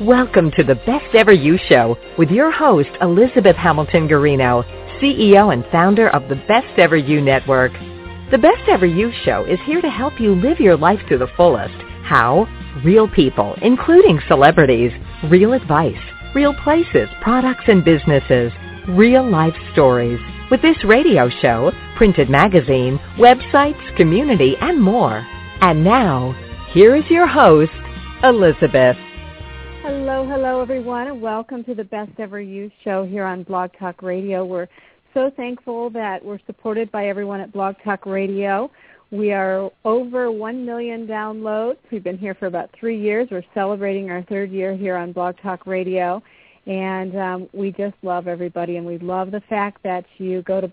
Welcome to the Best Ever You Show with your host, Elizabeth Hamilton Garino, CEO and founder of the Best Ever You Network. The Best Ever You Show is here to help you live your life to the fullest. How? Real people, including celebrities, real advice, real places, products and businesses, real life stories. With this radio show, printed magazine, websites, community, and more. And now, here is your host, Elizabeth. Hello, everyone, and welcome to the Best Ever You Show here on Blog Talk Radio. We're so thankful that we're supported by everyone at Blog Talk Radio. We are over 1 million downloads. We've been here for about 3 years. We're celebrating our third year here on Blog Talk Radio, and we just love everybody, and we love the fact that you go to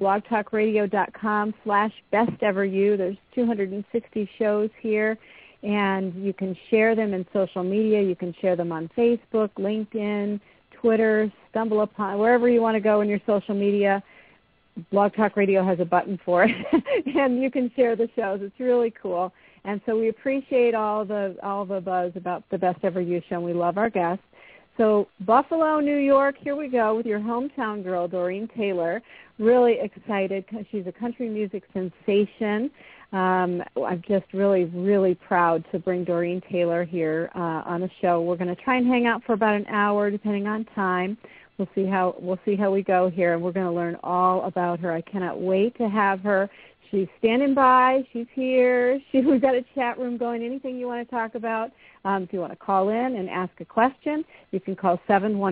blogtalkradio.com/besteveryou. There's 260 shows here. And you can share them in social media. You can share them on Facebook, LinkedIn, Twitter, StumbleUpon, wherever you want to go in your social media. Blog Talk Radio has a button for it, and you can share the shows. It's really cool. And so we appreciate all the buzz about the Best Ever You Show, and we love our guests. So Buffalo, New York, here we go with your hometown girl, Doreen Taylor. Really excited because she's a country music sensation. I'm just really proud to bring Doreen Taylor here on the show. We're going to try and hang out for about an hour, depending on time. We'll see how we go here, and we're going to learn all about her. I cannot wait to have her. She's standing by. She's here. We've got a chat room going. Anything you want to talk about, if you want to call in and ask a question, you can call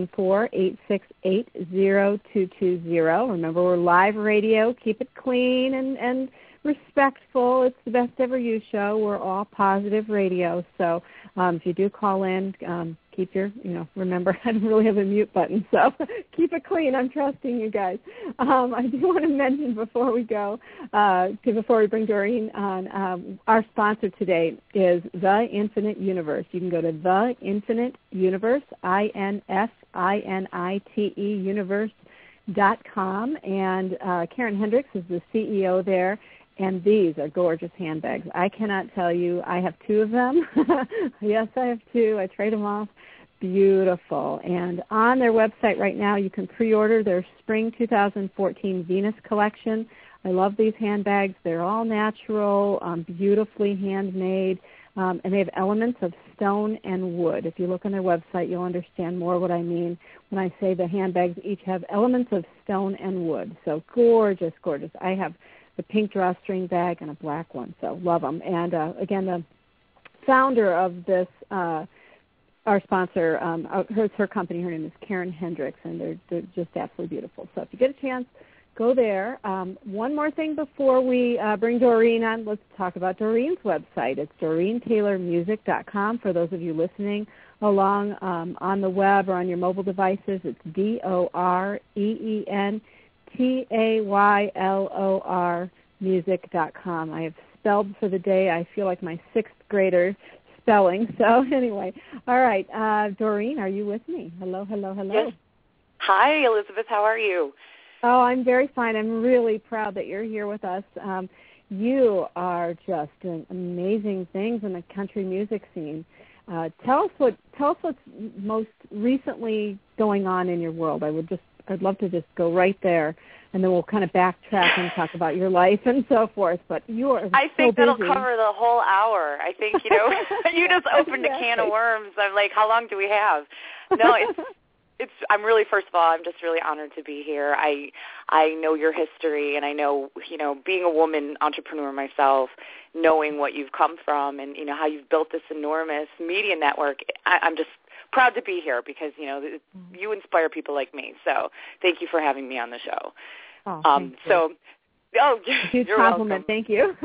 714-868-0220. Remember, we're live radio. Keep it clean and respectful. It's the Best Ever You Show. We're all positive radio. So if you do call in, keep your, remember, I don't really have a mute button, so keep it clean. I'm trusting you guys. I do want to mention before we go, before we bring Doreen on, our sponsor today is The Infinite Universe. You can go to The Infinite Universe, INFINITE universe.com, and Karen Hendricks is the CEO there. And these are gorgeous handbags. I cannot tell you. I have 2 of them. Yes, I have 2. I trade them off. Beautiful. And on their website right now, you can pre-order their Spring 2014 Venus collection. I love these handbags. They're all natural, beautifully handmade, and they have elements of stone and wood. If you look on their website, you'll understand more what I mean when I say the handbags each have elements of stone and wood. So gorgeous, gorgeous. I have the pink drawstring bag and a black one, so love them. And again, the founder of this, our sponsor, her company, her name is Karen Hendricks, and they're just absolutely beautiful. So if you get a chance, go there. One more thing before we bring Doreen on, let's talk about Doreen's website. It's DoreenTaylorMusic.com. For those of you listening along on the web or on your mobile devices, it's DoreenTaylor music.com. I have spelled for the day. I feel like my 6th grader spelling. So anyway, all right. Doreen, are you with me? Hello. Yes. Hi, Elizabeth. How are you? Oh, I'm very fine. I'm really proud that you're here with us. You are just doing amazing things in the country music scene. Tell us what's most recently going on in your world. I'd love to just go right there, and then we'll kind of backtrack and talk about your life and so forth. But you are I think so that'll busy. cover the whole hour. I think, you just opened a can of worms. I'm like, how long do we have? No, I'm really, first of all, I'm just really honored to be here. I know your history, and I know, being a woman entrepreneur myself, knowing what you've come from and, how you've built this enormous media network. I'm just proud to be here because, you inspire people like me. So thank you for having me on the show. Oh, thank you. Huge You're compliment. welcome. Thank you.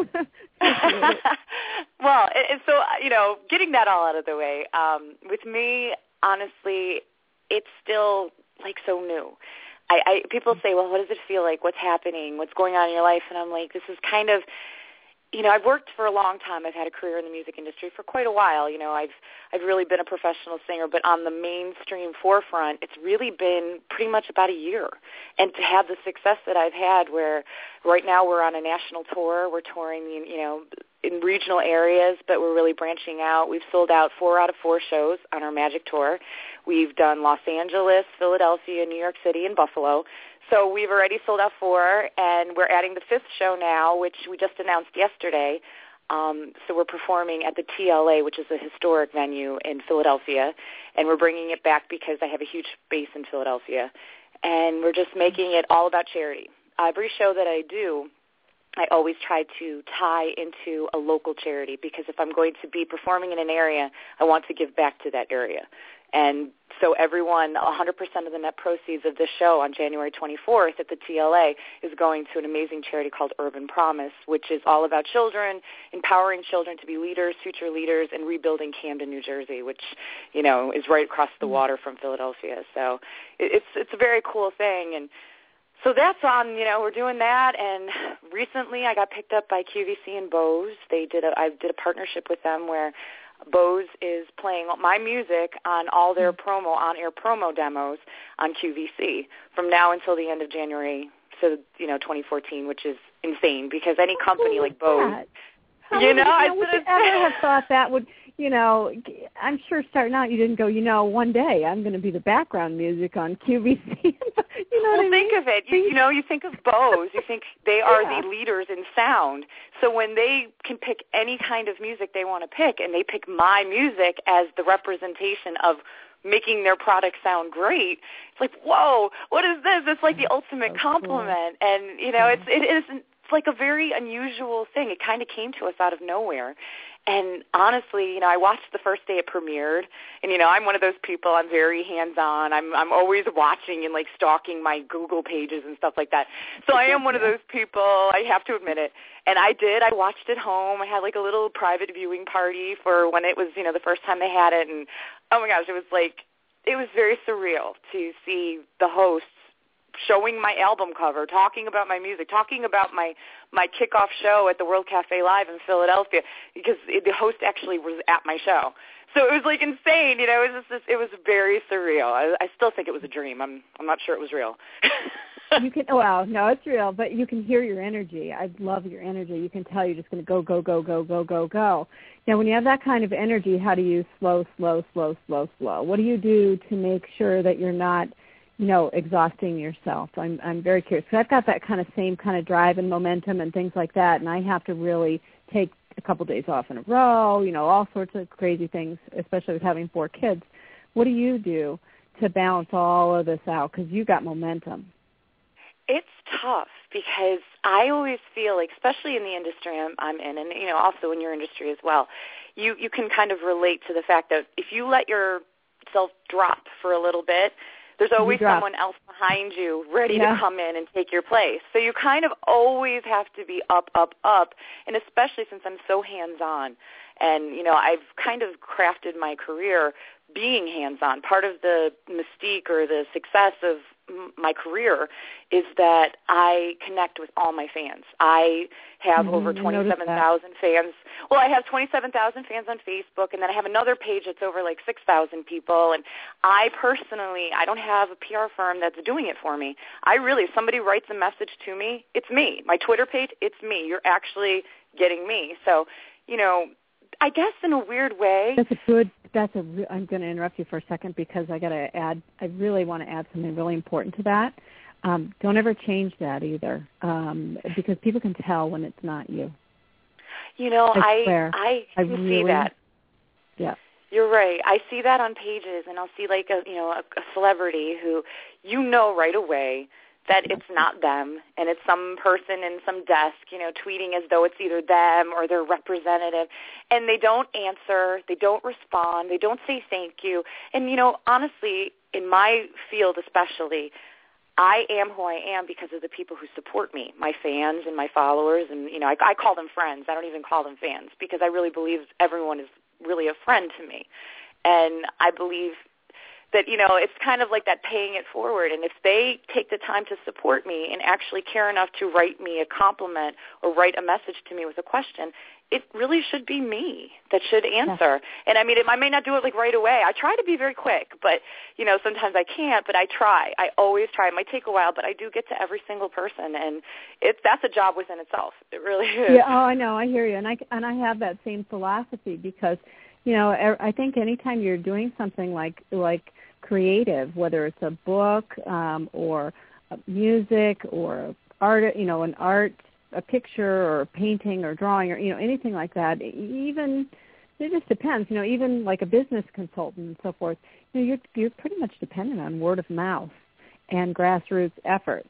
Well, and so, getting that all out of the way, with me, honestly, it's still like so new. People say, well, what does it feel like? What's happening? What's going on in your life? And I'm like, this is kind of, I've worked for a long time. I've had a career in the music industry for quite a while. I've really been a professional singer, but on the mainstream forefront, it's really been pretty much about a year. And to have the success that I've had, where right now we're on a national tour, we're touring, in regional areas, but we're really branching out. We've sold out 4 out of 4 shows on our Magic Tour. We've done Los Angeles, Philadelphia, New York City, and Buffalo. So we've already sold out 4, and we're adding the 5th show now, which we just announced yesterday. So we're performing at the TLA, which is a historic venue in Philadelphia, and we're bringing it back because I have a huge base in Philadelphia. And we're just making it all about charity. Every show that I do, I always try to tie into a local charity, because if I'm going to be performing in an area, I want to give back to that area. And so everyone, 100% of the net proceeds of this show on January 24th at the TLA is going to an amazing charity called Urban Promise, which is all about children, empowering children to be leaders, future leaders, and rebuilding Camden, New Jersey, which, you know, is right across the water from Philadelphia. So it's a very cool thing. And so that's on, you know, we're doing that. And recently I got picked up by QVC and Bose. I did a partnership with them where Bose is playing my music on all their on-air promo demos on QVC from now until the end of January, so, 2014, which is insane, because any company like Bose, would you ever have thought that would, I'm sure starting out you didn't go, one day I'm going to be the background music on QVC. Think of it. You think of Bose. You think they are the leaders in sound. So when they can pick any kind of music they want to pick, and they pick my music as the representation of making their product sound great, it's like, whoa, what is this? It's like the ultimate compliment. Cool. And, it's like a very unusual thing. It kind of came to us out of nowhere. And honestly, I watched the first day it premiered, and, I'm one of those people, I'm very hands-on. I'm always watching and, like, stalking my Google pages and stuff like that. So I am one of those people, I have to admit it. And I watched it home. I had, like, a little private viewing party for when it was, the first time they had it. And, oh, my gosh, it was very surreal to see the hosts showing my album cover, talking about my music, talking about my kickoff show at the World Cafe Live in Philadelphia, because the host actually was at my show. So it was like insane, it was very surreal. I still think it was a dream. I'm not sure it was real. No, it's real, but you can hear your energy. I love your energy. You can tell you're just going to go, go, go, go, go, go, go. Now, when you have that kind of energy, how do you slow? What do you do to make sure that you're not exhausting yourself? I'm very curious, because I've got that same kind of drive and momentum and things like that, and I have to really take a couple days off in a row, all sorts of crazy things, especially with having 4 kids. What do you do to balance all of this out? Because you got momentum. It's tough, because I always feel like, especially in the industry I'm in, and also in your industry as well, you can kind of relate to the fact that if you let yourself drop for a little bit, there's always someone else behind you ready to come in and take your place. So you kind of always have to be up, and especially since I'm so hands-on. And, I've kind of crafted my career being hands-on. Part of the mystique or the success of my career is that I connect with all my fans. I have over 27,000 fans. Well, I have 27,000 fans on Facebook, and then I have another page that's over like 6,000 people. And I don't have a PR firm that's doing it for me. If somebody writes a message to me, it's me. My Twitter page, it's me. You're actually getting me. So, I guess in a weird way. I'm going to interrupt you for a second, because I really want to add something really important to that. Don't ever change that either, because people can tell when it's not you. I really see that. Yeah. You're right. I see that on pages, and I'll see like a celebrity who right away that it's not them, and it's some person in some desk, tweeting as though it's either them or their representative, and they don't answer, they don't respond, they don't say thank you. And, honestly, in my field especially, I am who I am because of the people who support me, my fans and my followers, and, I call them friends. I don't even call them fans, because I really believe everyone is really a friend to me. And I believe that, you know, it's kind of like that paying it forward. And if they take the time to support me and actually care enough to write me a compliment or write a message to me with a question, it really should be me that should answer. Yeah. And I mean, I may not do it like right away. I try to be very quick, but, you know, sometimes I can't, but I try. I always try. It might take a while, but I do get to every single person, and that's a job within itself. It really is. Yeah, oh, I know. I hear you. And I have that same philosophy because, you know, I think anytime you're doing something like creative, whether it's a book or music or art, you know, a picture or a painting or drawing or, you know, anything like that, even, it just depends, you know, even like a business consultant and so forth, you know, you're pretty much dependent on word of mouth and grassroots efforts.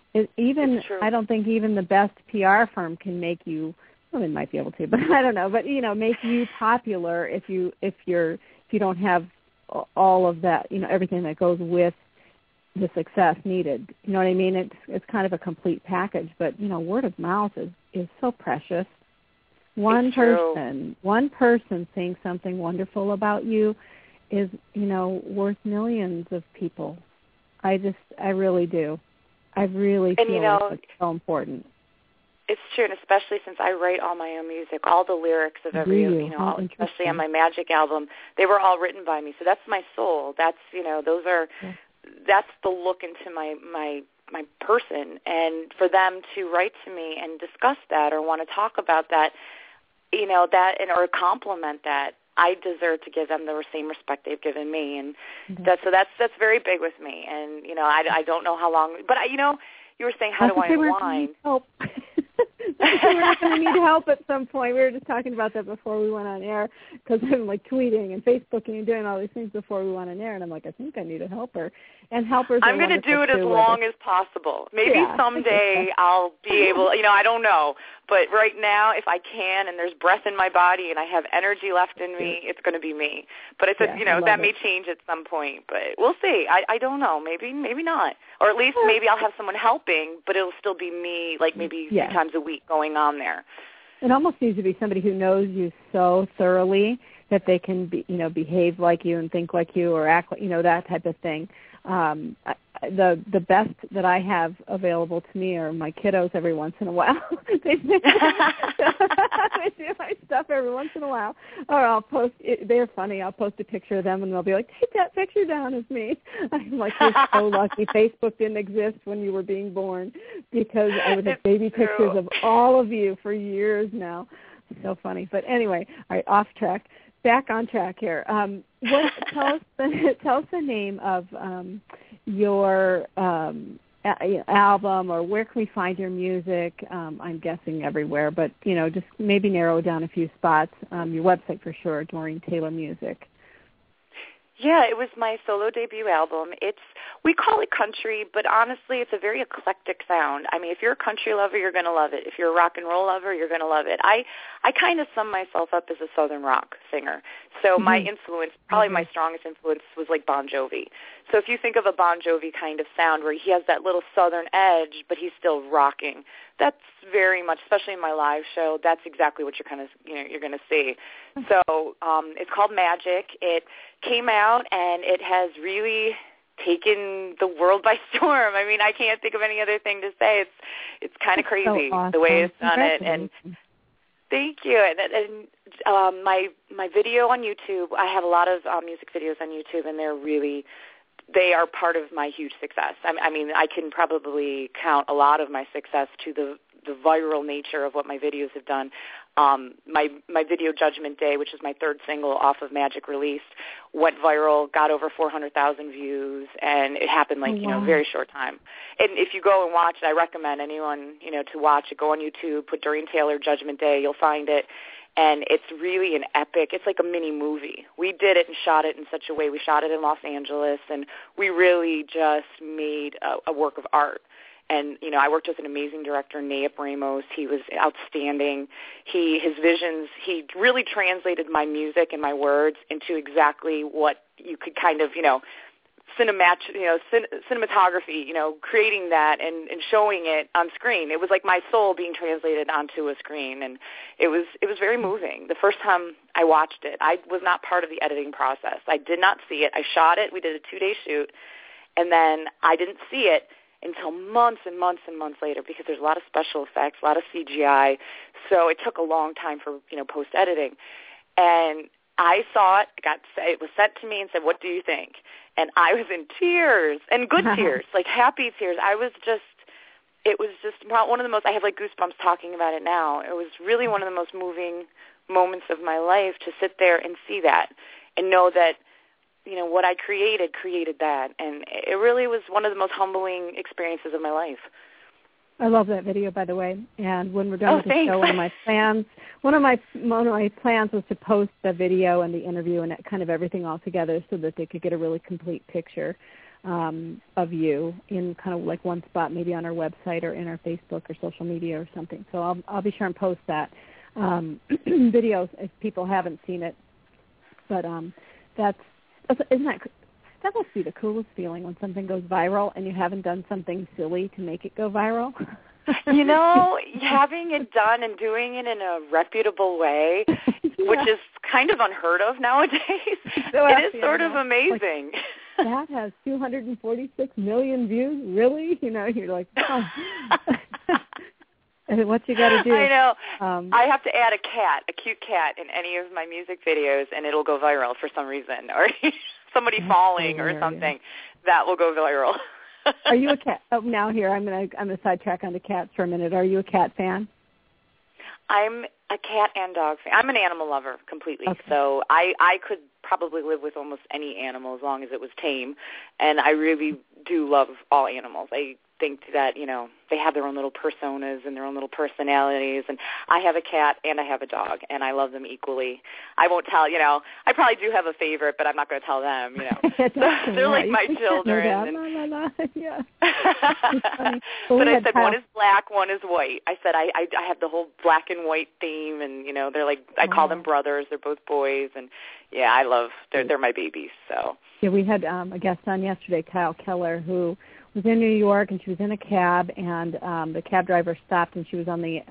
I don't think even the best PR firm can make you, well, they might be able to, but I don't know, but, you know, make you popular if you don't have all of that, you know, everything that goes with the success needed. You know what I mean? It's kind of a complete package, but, you know, word of mouth is so precious. One person saying something wonderful about you is, you know, worth millions of people. I really do. I really feel like it's so important. It's true, and especially since I write all my own music, all the lyrics of every, you know, especially on my Magic album, they were all written by me. So that's my soul. That's, you know, that's the look into my person. And for them to write to me and discuss that or want to talk about that, you know, or compliment that, I deserve to give them the same respect they've given me. And that's very big with me. And, you know, I don't know how long, but you know, you were saying, how do I unwind? We're not going to need help at some point. We were just talking about that before we went on air because I'm like tweeting and Facebooking and doing all these things before we went on air, and I'm like, I think I need a helper. And helpers I'm going to do it as long as possible. Maybe someday I'll be able, you know, I don't know. But right now, if I can and there's breath in my body and I have energy left in me, it's going to be me. But I said, you know, that may change at some point. But we'll see. I don't know. Maybe not. Or at least maybe I'll have someone helping, but it'll still be me, like maybe 3 times a week going on there. It almost needs to be somebody who knows you so thoroughly that they can be, you know, behave like you and think like you or act like, you know, that type of thing. The best that I have available to me are my kiddos every once in a while. They do my stuff every once in a while. Or I'll post, they're funny, I'll post a picture of them and they'll be like, take that picture down as me. I'm like, you're so lucky Facebook didn't exist when you were being born because I would have baby pictures of all of you for years now. So funny. But anyway, all right, off track. Back on track here. Tell us the name of your album, or where can we find your music? I'm guessing everywhere, but you know, just maybe narrow down a few spots. Your website for sure, Doreen Taylor Music. Yeah, it was my solo debut album. We call it country, but honestly, it's a very eclectic sound. I mean, if you're a country lover, you're going to love it. If you're a rock and roll lover, you're going to love it. I kind of sum myself up as a southern rock singer. So my influence, probably my strongest influence, was like Bon Jovi. So if you think of a Bon Jovi kind of sound where he has that little southern edge, but he's still rocking, that's very much, especially in my live show, that's exactly what you're going to see. So it's called Magic. It came out, and it has really taken the world by storm. I mean, I can't think of any other thing to say. It's kind of crazy, so awesome. The way it's done it. And thank you. And my video on YouTube, I have a lot of music videos on YouTube, and they are part of my huge success. I mean, I can probably count a lot of my success to the viral nature of what my videos have done. My video Judgment Day, which is my third single off of Magic released, went viral, got over 400,000 views, and it happened very short time. And if you go and watch it, I recommend anyone, to watch it. Go on YouTube, put Doreen Taylor Judgment Day, you'll find it. And it's really an epic, it's like a mini movie. We did it and shot it in such a way. We shot it in Los Angeles, and we really just made a work of art. And, I worked with an amazing director, Nayib Ramos. He was outstanding. His visions, he really translated my music and my words into exactly what you could kind of, cinematography, creating that and showing it on screen. It was like my soul being translated onto a screen, and it was very moving. The first time I watched it, I was not part of the editing process. I did not see it. I shot it. We did a 2-day shoot, and then I didn't see it until months and months and months later, because there's a lot of special effects, a lot of CGI, so it took a long time for post-editing. And I saw it. It was sent to me and said, "What do you think?" And I was in tears, and good tears, like happy tears. It was just one of the most, I have like goosebumps talking about it now. It was really one of the most moving moments of my life to sit there and see that and know that, what I created that. And it really was one of the most humbling experiences of my life. I love that video, by the way. And when we're done with the thanks. show, one of my plans was to post the video and the interview and kind of everything all together so that they could get a really complete picture of you in kind of like one spot, maybe on our website or in our Facebook or social media or something. So I'll be sure and post that video if people haven't seen it. But that must be the coolest feeling when something goes viral and you haven't done something silly to make it go viral. Having it done and doing it in a reputable way, which is kind of unheard of nowadays, it is sort of amazing. Like, that has 246 million views? Really? You're like, oh. What you got to do? I know. I have to add a cute cat in any of my music videos, and it'll go viral for some reason, or somebody falling or something. That will go viral. Are you a cat? Oh, now here I'm gonna sidetrack on the cats for a minute. Are you a cat fan? I'm a cat and dog fan. I'm an animal lover completely. Okay. So I could probably live with almost any animal as long as it was tame, and I really do love all animals. I think that, they have their own little personas and their own little personalities, and I have a cat and I have a dog, and I love them equally. I won't tell, I probably do have a favorite, but I'm not going to tell them, They're like my children. Yeah. But I said one is black, one is white. I said I have the whole black and white theme, and, they're like, I call them brothers. They're both boys, and, yeah, they're my babies, so. Yeah, we had a guest on yesterday, Kyle Keller, who was in New York, and she was in a cab, and the cab driver stopped, and she was on the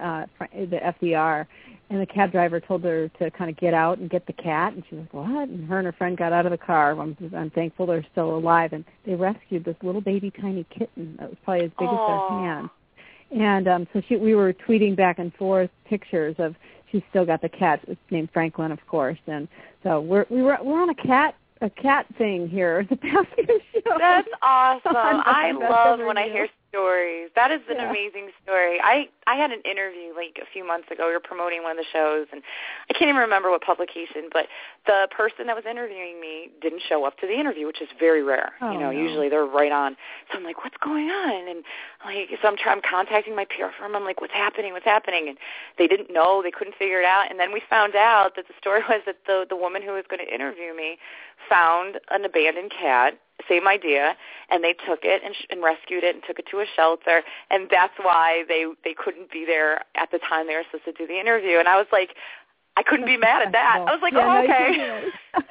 FDR, and the cab driver told her to kind of get out and get the cat, and she was like, what? And her friend got out of the car. I'm thankful they're still alive, and they rescued this little baby tiny kitten that was probably as big as their hand. And so we were tweeting back and forth pictures of, she's still got the cat. It's named Franklin, of course, and so we're on a cat thing here. The past few shows. That's awesome. I love when I hear stories. That is an amazing story. I had an interview like a few months ago. We were promoting one of the shows, and I can't even remember what publication, but the person that was interviewing me didn't show up to the interview, which is very rare. No. Usually they're right on. So I'm like, what's going on? And so I'm contacting my PR firm. I'm like, what's happening? And they didn't know. They couldn't figure it out. And then we found out that the story was that the woman who was going to interview me found an abandoned cat, same idea, and they took it and rescued it and took it to a shelter, and that's why they couldn't be there at the time they were supposed to do the interview. And I was like, I couldn't be mad at that. I was like, okay.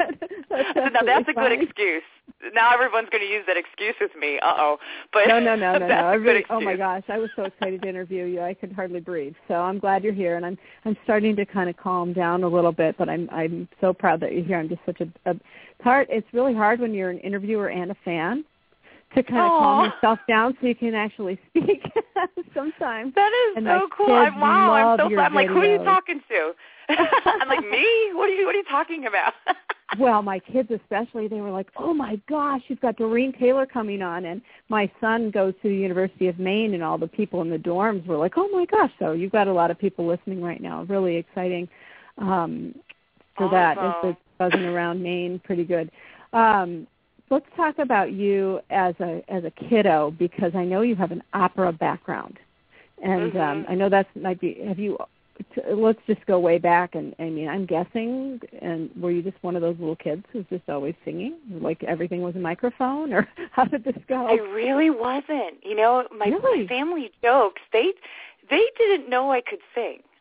Now that's a good excuse. Now everyone's going to use that excuse with me. But no. Good excuse. Oh my gosh, I was so excited to interview you. I could hardly breathe. So I'm glad you're here, and I'm starting to kind of calm down a little bit. But I'm so proud that you're here. I'm just such it's really hard when you're an interviewer and a fan to kind of calm yourself down so you can actually speak sometimes. That is so cool. I'm so glad. I'm like, who are you talking to? I'm like, me? What are you talking about? Well, my kids especially, they were like, oh, my gosh, you've got Doreen Taylor coming on. And my son goes to the University of Maine, and all the people in the dorms were like, oh, my gosh. So you've got a lot of people listening right now. Really exciting for that. It's buzzing around Maine pretty good. Let's talk about you as a kiddo, because I know you have an opera background. And I know that might be, let's just go way back, and I mean, I'm guessing, and were you just one of those little kids who's just always singing, like everything was a microphone, or how did this go? I really wasn't. My family jokes, they didn't know I could sing.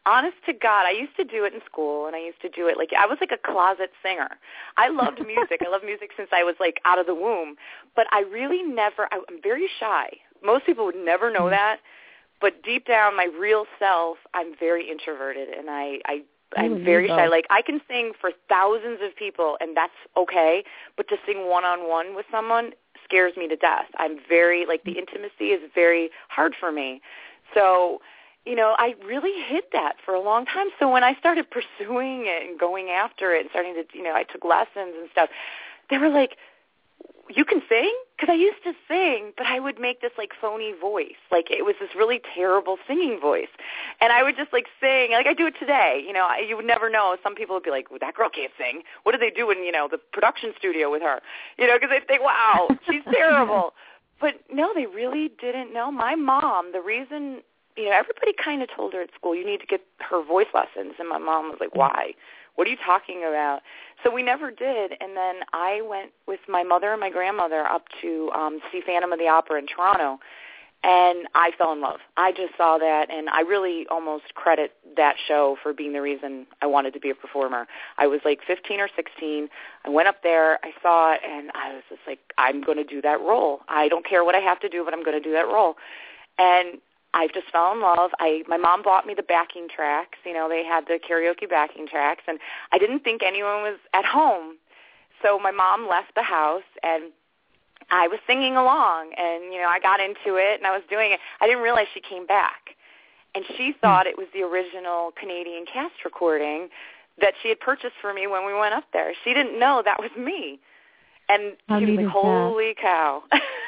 honest to God, I used to do it in school, and I used to do it I was like a closet singer. I loved music. I loved music since I was out of the womb, but I really never. I'm very shy. Most people would never know that, but deep down, my real self, I'm very introverted, and I'm very shy. I can sing for thousands of people, and that's okay, but to sing one-on-one with someone scares me to death. I'm very, the intimacy is very hard for me. So, I really hid that for a long time. So when I started pursuing it and going after it and starting to, I took lessons and stuff, they were like, you can sing? Because I used to sing, but I would make this phony voice. It was this really terrible singing voice. And I would just sing, I do it today. You would never know. Some people would be like, well, that girl can't sing. What do they do in, the production studio with her? Because they think, wow, she's terrible. But no, they really didn't know. My mom, the reason, everybody kind of told her at school, you need to get her voice lessons. And my mom was like, why? What are you talking about? So we never did. And then I went with my mother and my grandmother up to see Phantom of the Opera in Toronto, and I fell in love. I just saw that, and I really almost credit that show for being the reason I wanted to be a performer. I was 15 or 16. I went up there, I saw it, and I was just I'm going to do that role. I don't care what I have to do, but I'm going to do that role. And I just fell in love. My mom bought me the backing tracks. They had the karaoke backing tracks, and I didn't think anyone was at home. So my mom left the house, and I was singing along, and, I got into it, and I was doing it. I didn't realize she came back, and she thought it was the original Canadian cast recording that she had purchased for me when we went up there. She didn't know that was me. And she was like, holy cow.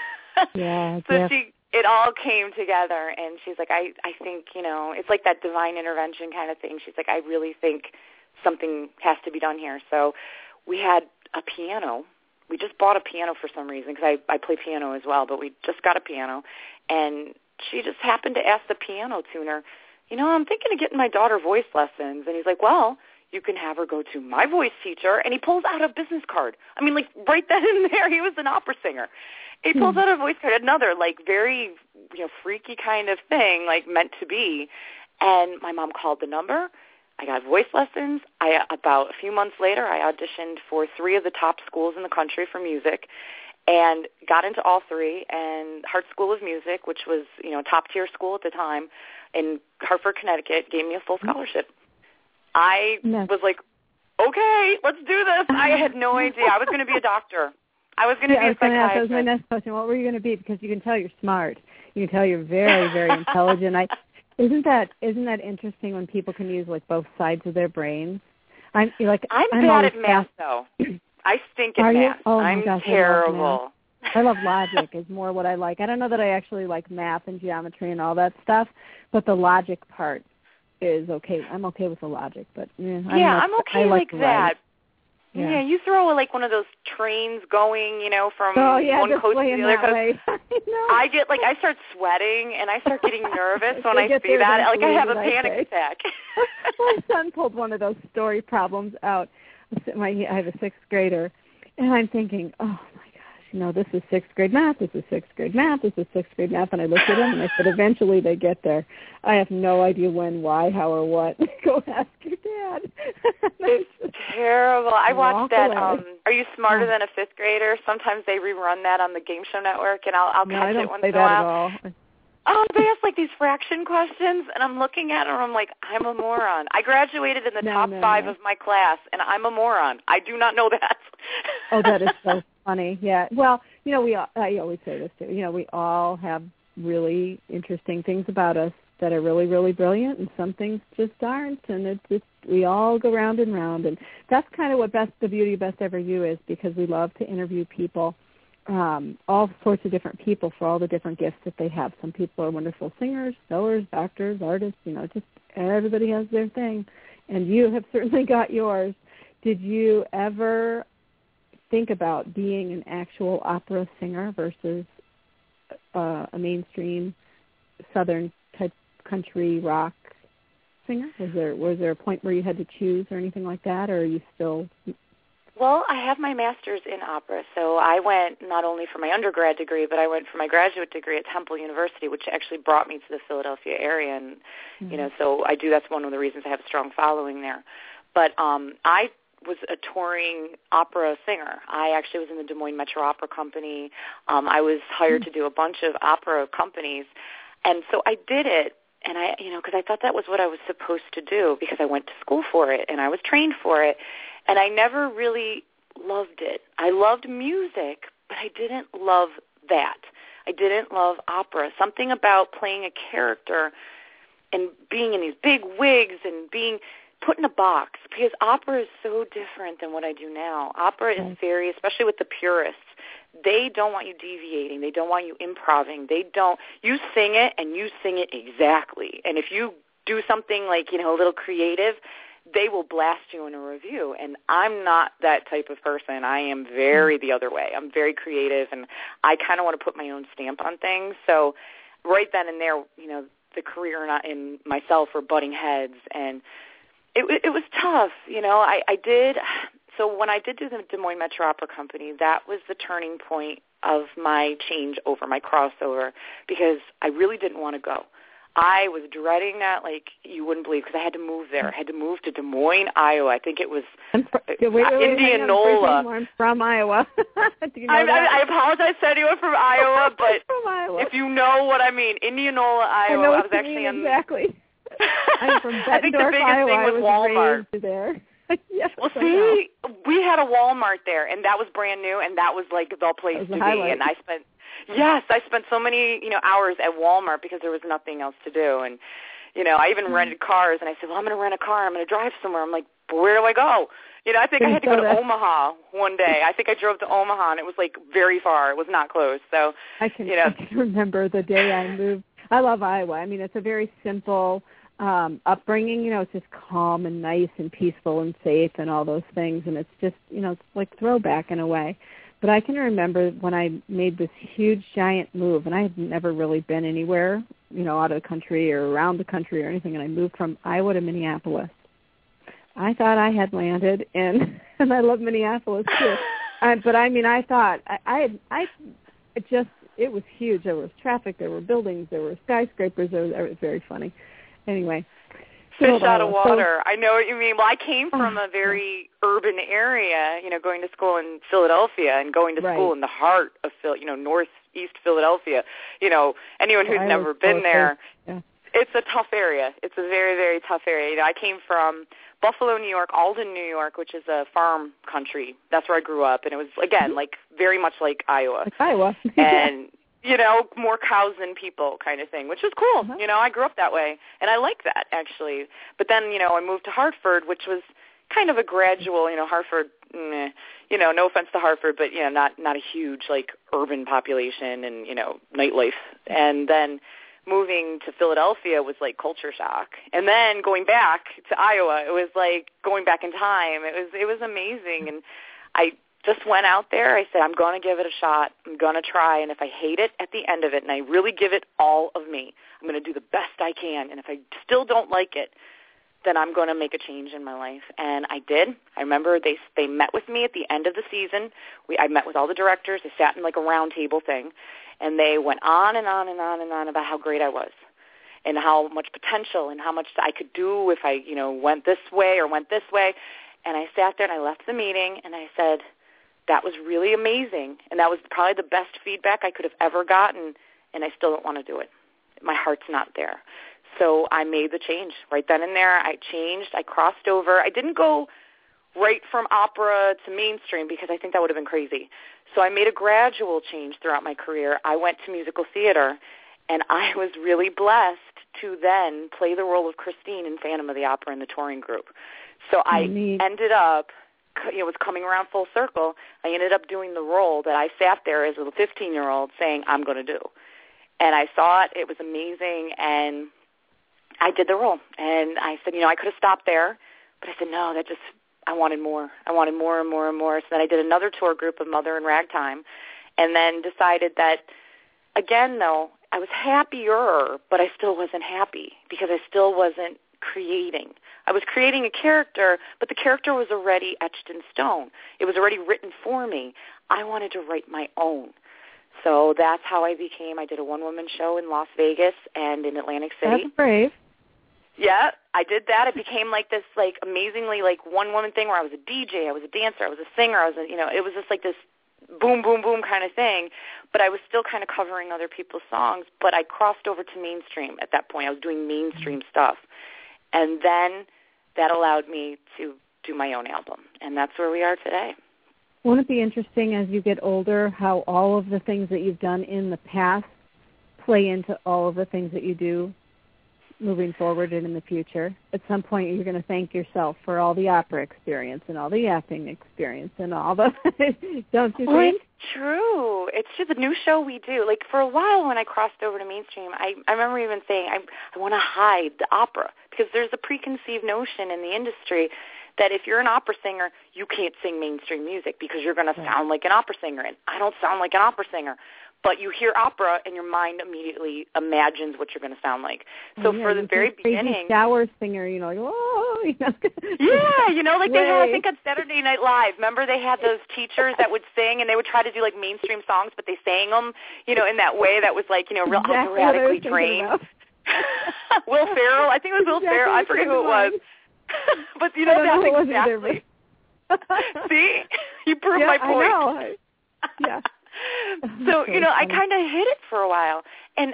Yeah. So it all came together, and she's like, I think, it's like that divine intervention kind of thing. She's like, I really think something has to be done here. So we had a piano. We just bought a piano for some reason, because I play piano as well, but we just got a piano, and she just happened to ask the piano tuner, I'm thinking of getting my daughter voice lessons. And he's like, well, you can have her go to my voice teacher. And he pulls out a business card. I mean, right then and there, he was an opera singer. He pulls out a voice card, another, very, freaky kind of thing, meant to be. And my mom called the number. I got voice lessons. About a few months later, I auditioned for 3 of the top schools in the country for music and got into all 3. And Hart School of Music, which was, a top-tier school at the time in Hartford, Connecticut, gave me a full scholarship. I was like, okay, let's do this. I had no idea. I was going to be a doctor. I was going to be a psychiatrist. That was my next question. What were you going to be? Because you can tell you're smart. You can tell you're very, very intelligent. Isn't that interesting when people can use both sides of their brains? I'm bad at math, though. I stink at math. Oh, I'm gosh, terrible. I love logic is more what I like. I don't know that I actually like math and geometry and all that stuff, but the logic part is okay. I'm okay with the logic, but I'm okay like that. Yeah, you throw one of those trains going, from one coast to the other coast. I get I start sweating and I start getting nervous when I see that. I have a panic attack. My son pulled one of those story problems out. I have a 6th grader, and I'm thinking, oh my gosh, this is 6th grade math. This is 6th grade math. This is 6th grade math. And I looked at him and I said, eventually they get there. I have no idea when, why, how, or what. Go ask your dad. It's terrible. I watched that. Are You Smarter Than a 5th Grader? Sometimes they rerun that on the Game Show Network, and I'll catch it once in a while. Oh, they ask these fraction questions, and I'm looking at them, and I'm like, I'm a moron. I graduated in the top 5 of my class, and I'm a moron. I do not know that. Oh, that is so funny. Yeah. Well, I always say this too. We all have really interesting things about us that are really, really brilliant, and some things just aren't. And it's just, we all go round and round. And that's kind of what the beauty of Best Ever You is, because we love to interview people, all sorts of different people for all the different gifts that they have. Some people are wonderful singers, sewers, doctors, artists, just everybody has their thing. And you have certainly got yours. Did you ever think about being an actual opera singer versus a mainstream Southern type country rock singer? Was there a point where you had to choose or anything like that, or are you still Well, I have my master's in opera, so I went not only for my undergrad degree, but I went for my graduate degree at Temple University, which actually brought me to the Philadelphia area, and so that's one of the reasons I have a strong following there. But I was a touring opera singer. I actually was in the Des Moines Metro Opera Company. I was hired to do a bunch of opera companies, and so I did it. And because I thought that was what I was supposed to do because I went to school for it and I was trained for it. And I never really loved it. I loved music, but I didn't love that. I didn't love opera. Something about playing a character and being in these big wigs and being put in a box, because opera is so different than what I do now. Opera is very, especially with the purists, they don't want you deviating. They don't want you improvising. You sing it and you sing it exactly. And if you do something like, a little creative, they will blast you in a review. And I'm not that type of person. I am very the other way. I'm very creative, and I kind of want to put my own stamp on things. So right then and there, the career and myself were butting heads, and it was tough. I did. So when I did do the Des Moines Metro Opera Company, that was the turning point of my change over, my crossover, because I really didn't want to go. I was dreading that like you wouldn't believe, because I had to move there. I had to move to Des Moines, Iowa. I think it was Indianola. I'm from Iowa. Do you know I apologize to anyone from Iowa, but from Iowa. If you know what I mean, Indianola, Iowa. I know what was actually you mean, exactly. I'm from Bettendorf, I think the biggest Iowa. thing was Walmart. Raised there. Yes, well, see, we had a Walmart there, and that was brand new, and that was like the place to be. And I spent so many, hours at Walmart because there was nothing else to do. And, I even rented cars, and I said, well, I'm going to rent a car. I'm going to drive somewhere. I'm like, but where do I go? I think I had to go to Omaha one day. I think I drove to Omaha, and it was like very far. It was not close. So I can remember the day I moved. I love Iowa. I mean, it's a very simple upbringing. It's just calm and nice and peaceful and safe and all those things. And it's just, it's like throwback in a way. But I can remember when I made this huge, giant move, and I had never really been anywhere, out of the country or around the country or anything, and I moved from Iowa to Minneapolis. I thought I had landed, and I love Minneapolis too. But I mean, I thought it was huge. There was traffic, there were buildings, there were skyscrapers. It was very funny. Anyway. Fish out of water. I know what you mean. Well, I came from a very urban area, going to school in Philadelphia and going to school in the heart of northeast Philadelphia. Anyone who's never been there, it's a tough area. It's a very, very tough area. I came from Buffalo, New York, Alden, New York, which is a farm country. That's where I grew up, and it was, again, like very much like Iowa. Like Iowa. And more cows than people kind of thing, which was cool. I grew up that way, and I like that, actually. But then, I moved to Hartford, which was kind of a gradual, Hartford, no offense to Hartford, but, not a huge, like, urban population and, nightlife. And then moving to Philadelphia was like culture shock. And then going back to Iowa, it was like going back in time. It was amazing. And I just went out there. I said, I'm going to give it a shot. I'm going to try. And if I hate it at the end of it, and I really give it all of me, I'm going to do the best I can. And if I still don't like it, then I'm going to make a change in my life. And I did. I remember they met with me at the end of the season. I met with all the directors. They sat in like a round table thing. And they went on and on and on and on about how great I was and how much potential and how much I could do if I, went this way or went this way. And I sat there and I left the meeting and I said, that was really amazing. And that was probably the best feedback I could have ever gotten, and I still don't want to do it. My heart's not there. So I made the change right then and there. I changed. I crossed over. I didn't go right from opera to mainstream because I think that would have been crazy. So I made a gradual change throughout my career. I went to musical theater, and I was really blessed to then play the role of Christine in Phantom of the Opera in the touring group. So I ended up, it was coming around full circle. I ended up doing the role that I sat there as a little 15-year-old saying, I'm going to do. And I saw it. It was amazing, and I did the role. And I said, I could have stopped there, but I said, no, I wanted more. I wanted more and more and more. So then I did another tour group of Mother and Ragtime, and then decided that, again, though, I was happier, but I still wasn't happy because I still wasn't creating. I was creating a character, but the character was already etched in stone. It was already written for me. I wanted to write my own. So that's how I did a one-woman show in Las Vegas and in Atlantic City. That's brave. Yeah, I did that. It became like this amazingly one-woman thing where I was a DJ, I was a dancer, I was a singer, it was just like this boom, boom, boom kind of thing. But I was still kind of covering other people's songs. But I crossed over to mainstream at that point. I was doing mainstream stuff. And then that allowed me to do my own album. And that's where we are today. Won't it be interesting as you get older how all of the things that you've done in the past play into all of the things that you do moving forward and in the future? At some point you're going to thank yourself for all the opera experience and all the acting experience and all the, don't you think? Well, it's true. It's just the new show we do. Like for a while when I crossed over to mainstream, I remember even saying I want to hide the opera because there's a preconceived notion in the industry that if you're an opera singer, you can't sing mainstream music because you're going to sound like an opera singer. And I don't sound like an opera singer. But you hear opera and your mind immediately imagines what you're going to sound like. So for the very beginning, shower singer, like, oh, yeah, like they had, I think on Saturday Night Live. Remember they had those teachers that would sing and they would try to do like mainstream songs, but they sang them, in that way that was like, real operatically trained. Will Ferrell, I think it was Will Ferrell. I forget who it was. But that's exactly. See, you proved my point. I know. Yeah. So, I kind of hid it for a while. And,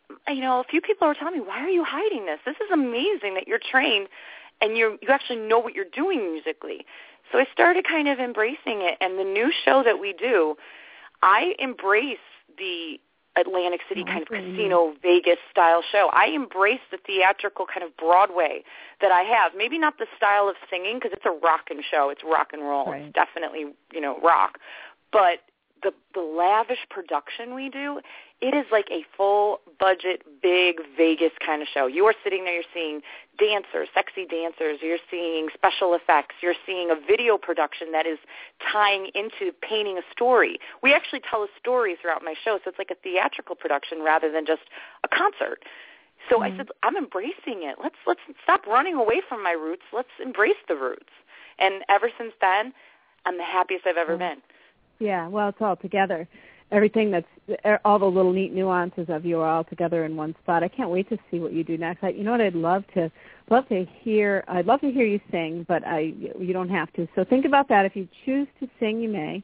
a few people were telling me, why are you hiding this? This is amazing that you're trained and you actually know what you're doing musically. So I started kind of embracing it. And the new show that we do, I embrace the Atlantic City kind of casino Vegas style show. I embrace the theatrical kind of Broadway that I have. Maybe not the style of singing because it's a rockin' show. It's rock and roll. Right. It's definitely, rock. But the lavish production we do, it is like a full-budget, big Vegas kind of show. You are sitting there, you're seeing dancers, sexy dancers, you're seeing special effects, you're seeing a video production that is tying into painting a story. We actually tell a story throughout my show, so it's like a theatrical production rather than just a concert. So I said, I'm embracing it. Let's stop running away from my roots. Let's embrace the roots. And ever since then, I'm the happiest I've ever been. Yeah, well, it's all together. Everything all the little neat nuances of you are all together in one spot. I can't wait to see what you do next. What I'd love to hear. I'd love to hear you sing, but you don't have to. So think about that. If you choose to sing, you may.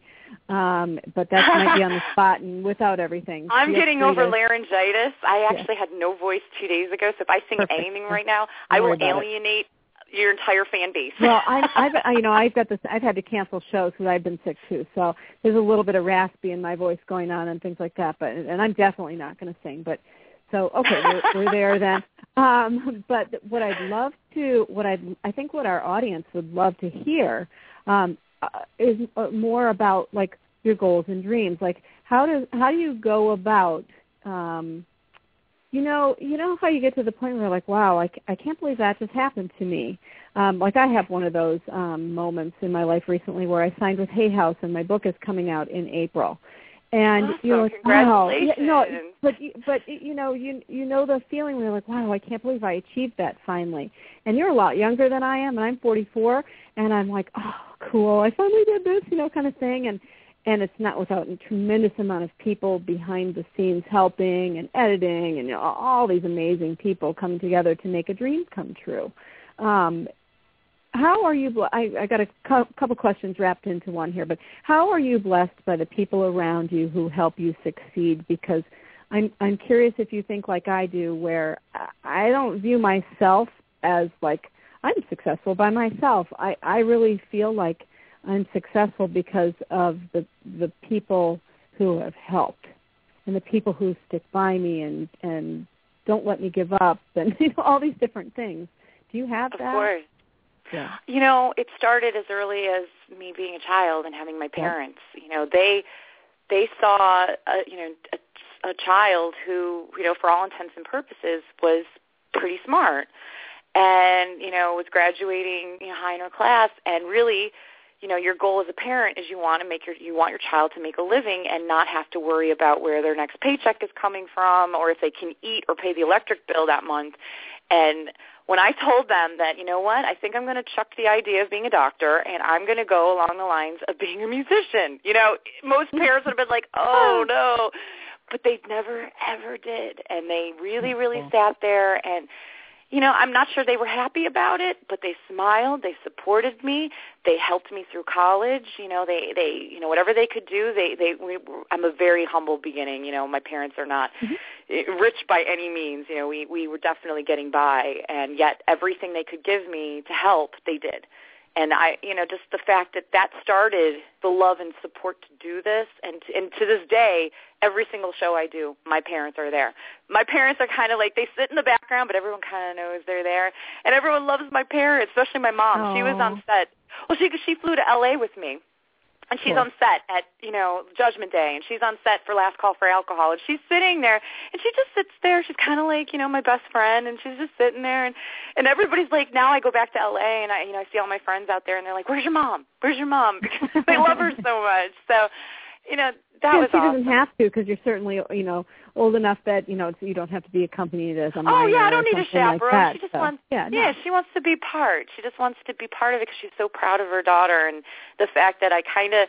But that might be on the spot and without everything. I'm getting over laryngitis. I actually had no voice 2 days ago, so if I sing anything right now, I will alienate your entire fan base. Well, I've got this. I've had to cancel shows because I've been sick too. So there's a little bit of raspy in my voice going on and things like that. And I'm definitely not going to sing. But so okay, we're there then. But what I'd love to, I think what our audience would love to hear is more about like your goals and dreams. Like how do you go about You know how you get to the point where you're like, wow, I can't believe that just happened to me. Like I have one of those moments in my life recently where I signed with Hay House and my book is coming out in April. And awesome. you're like, congratulations. Wow. But you know the feeling where you're like, wow, I can't believe I achieved that finally. And you're a lot younger than I am, and I'm 44, and I'm like, oh, cool, I finally did this, kind of thing. And it's not without a tremendous amount of people behind the scenes helping and editing and all these amazing people coming together to make a dream come true. How are you? I got a couple questions wrapped into one here, but how are you blessed by the people around you who help you succeed? Because I'm curious if you think like I do, where I don't view myself as like I'm successful by myself. I really feel like I'm successful because of the people who have helped and the people who stick by me and don't let me give up and all these different things. Do you have that? Of course. Yeah. It started as early as me being a child and having my parents. Yeah. They saw a child who, for all intents and purposes was pretty smart and, was graduating high in her class and really your goal as a parent is you want your child to make a living and not have to worry about where their next paycheck is coming from or if they can eat or pay the electric bill that month. And when I told them that, you know what, I think I'm going to chuck the idea of being a doctor and I'm going to go along the lines of being a musician. You know, most parents would have been like, oh, no. But they never, ever did. And they really, really sat there and, you know, I'm not sure they were happy about it, but they smiled. They supported me. They helped me through college. You know, they you know, whatever they could do. I'm a very humble beginning. You know, my parents are not rich by any means. You know, we were definitely getting by, and yet everything they could give me to help, they did. And I, you know, just the fact that started the love and support to do this, and to this day, every single show I do, my parents are there. My parents are kind of like, they sit in the background, but everyone kind of knows they're there. And everyone loves my parents, especially my mom. Aww. She was on set. Well, she flew to L.A. with me. And she's on set at, you know, Judgment Day, and she's on set for Last Call for Alcohol, and she's sitting there, and she just sits there. She's kind of like, you know, my best friend, and she's just sitting there, and everybody's like, now I go back to L.A., and I see all my friends out there, and they're like, where's your mom? Where's your mom? Because they love her so much. So, you know, that was awesome. She doesn't have to, because you're certainly, you know, old enough that, you know, you don't have to be accompanied as a minor. Oh, yeah, I don't need a chaperone. Like that, she just so, wants, no. She wants to be part. She just wants to be part of it because she's so proud of her daughter, and the fact that I kind of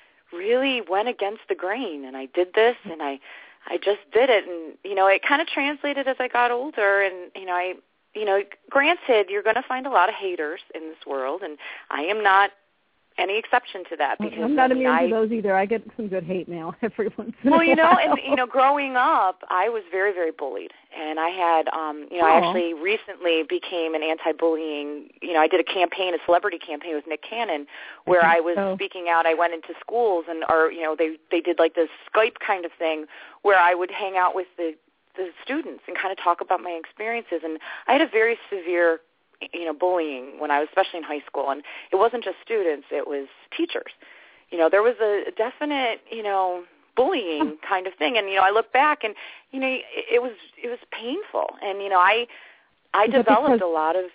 really went against the grain, and I did this, and I just did it, and, you know, it kind of translated as I got older, and, you know, granted, you're going to find a lot of haters in this world, and I am not any exception to that. Because I'm not immune to those either. I get some good hate mail every once in a while. Well, you know, and, you know, growing up, I was very, very bullied. And I had, you know, I actually recently became an anti-bullying, you know, I did a campaign, a celebrity campaign with Nick Cannon, where I was speaking out. I went into schools and, you know, they did like this Skype kind of thing where I would hang out with the students and kind of talk about my experiences. And I had a very severe, you know, bullying when I was, especially in high school. And it wasn't just students, it was teachers. You know, there was a definite, you know, bullying kind of thing. And, you know, I look back and, you know, it was painful. And, you know, I developed a lot of,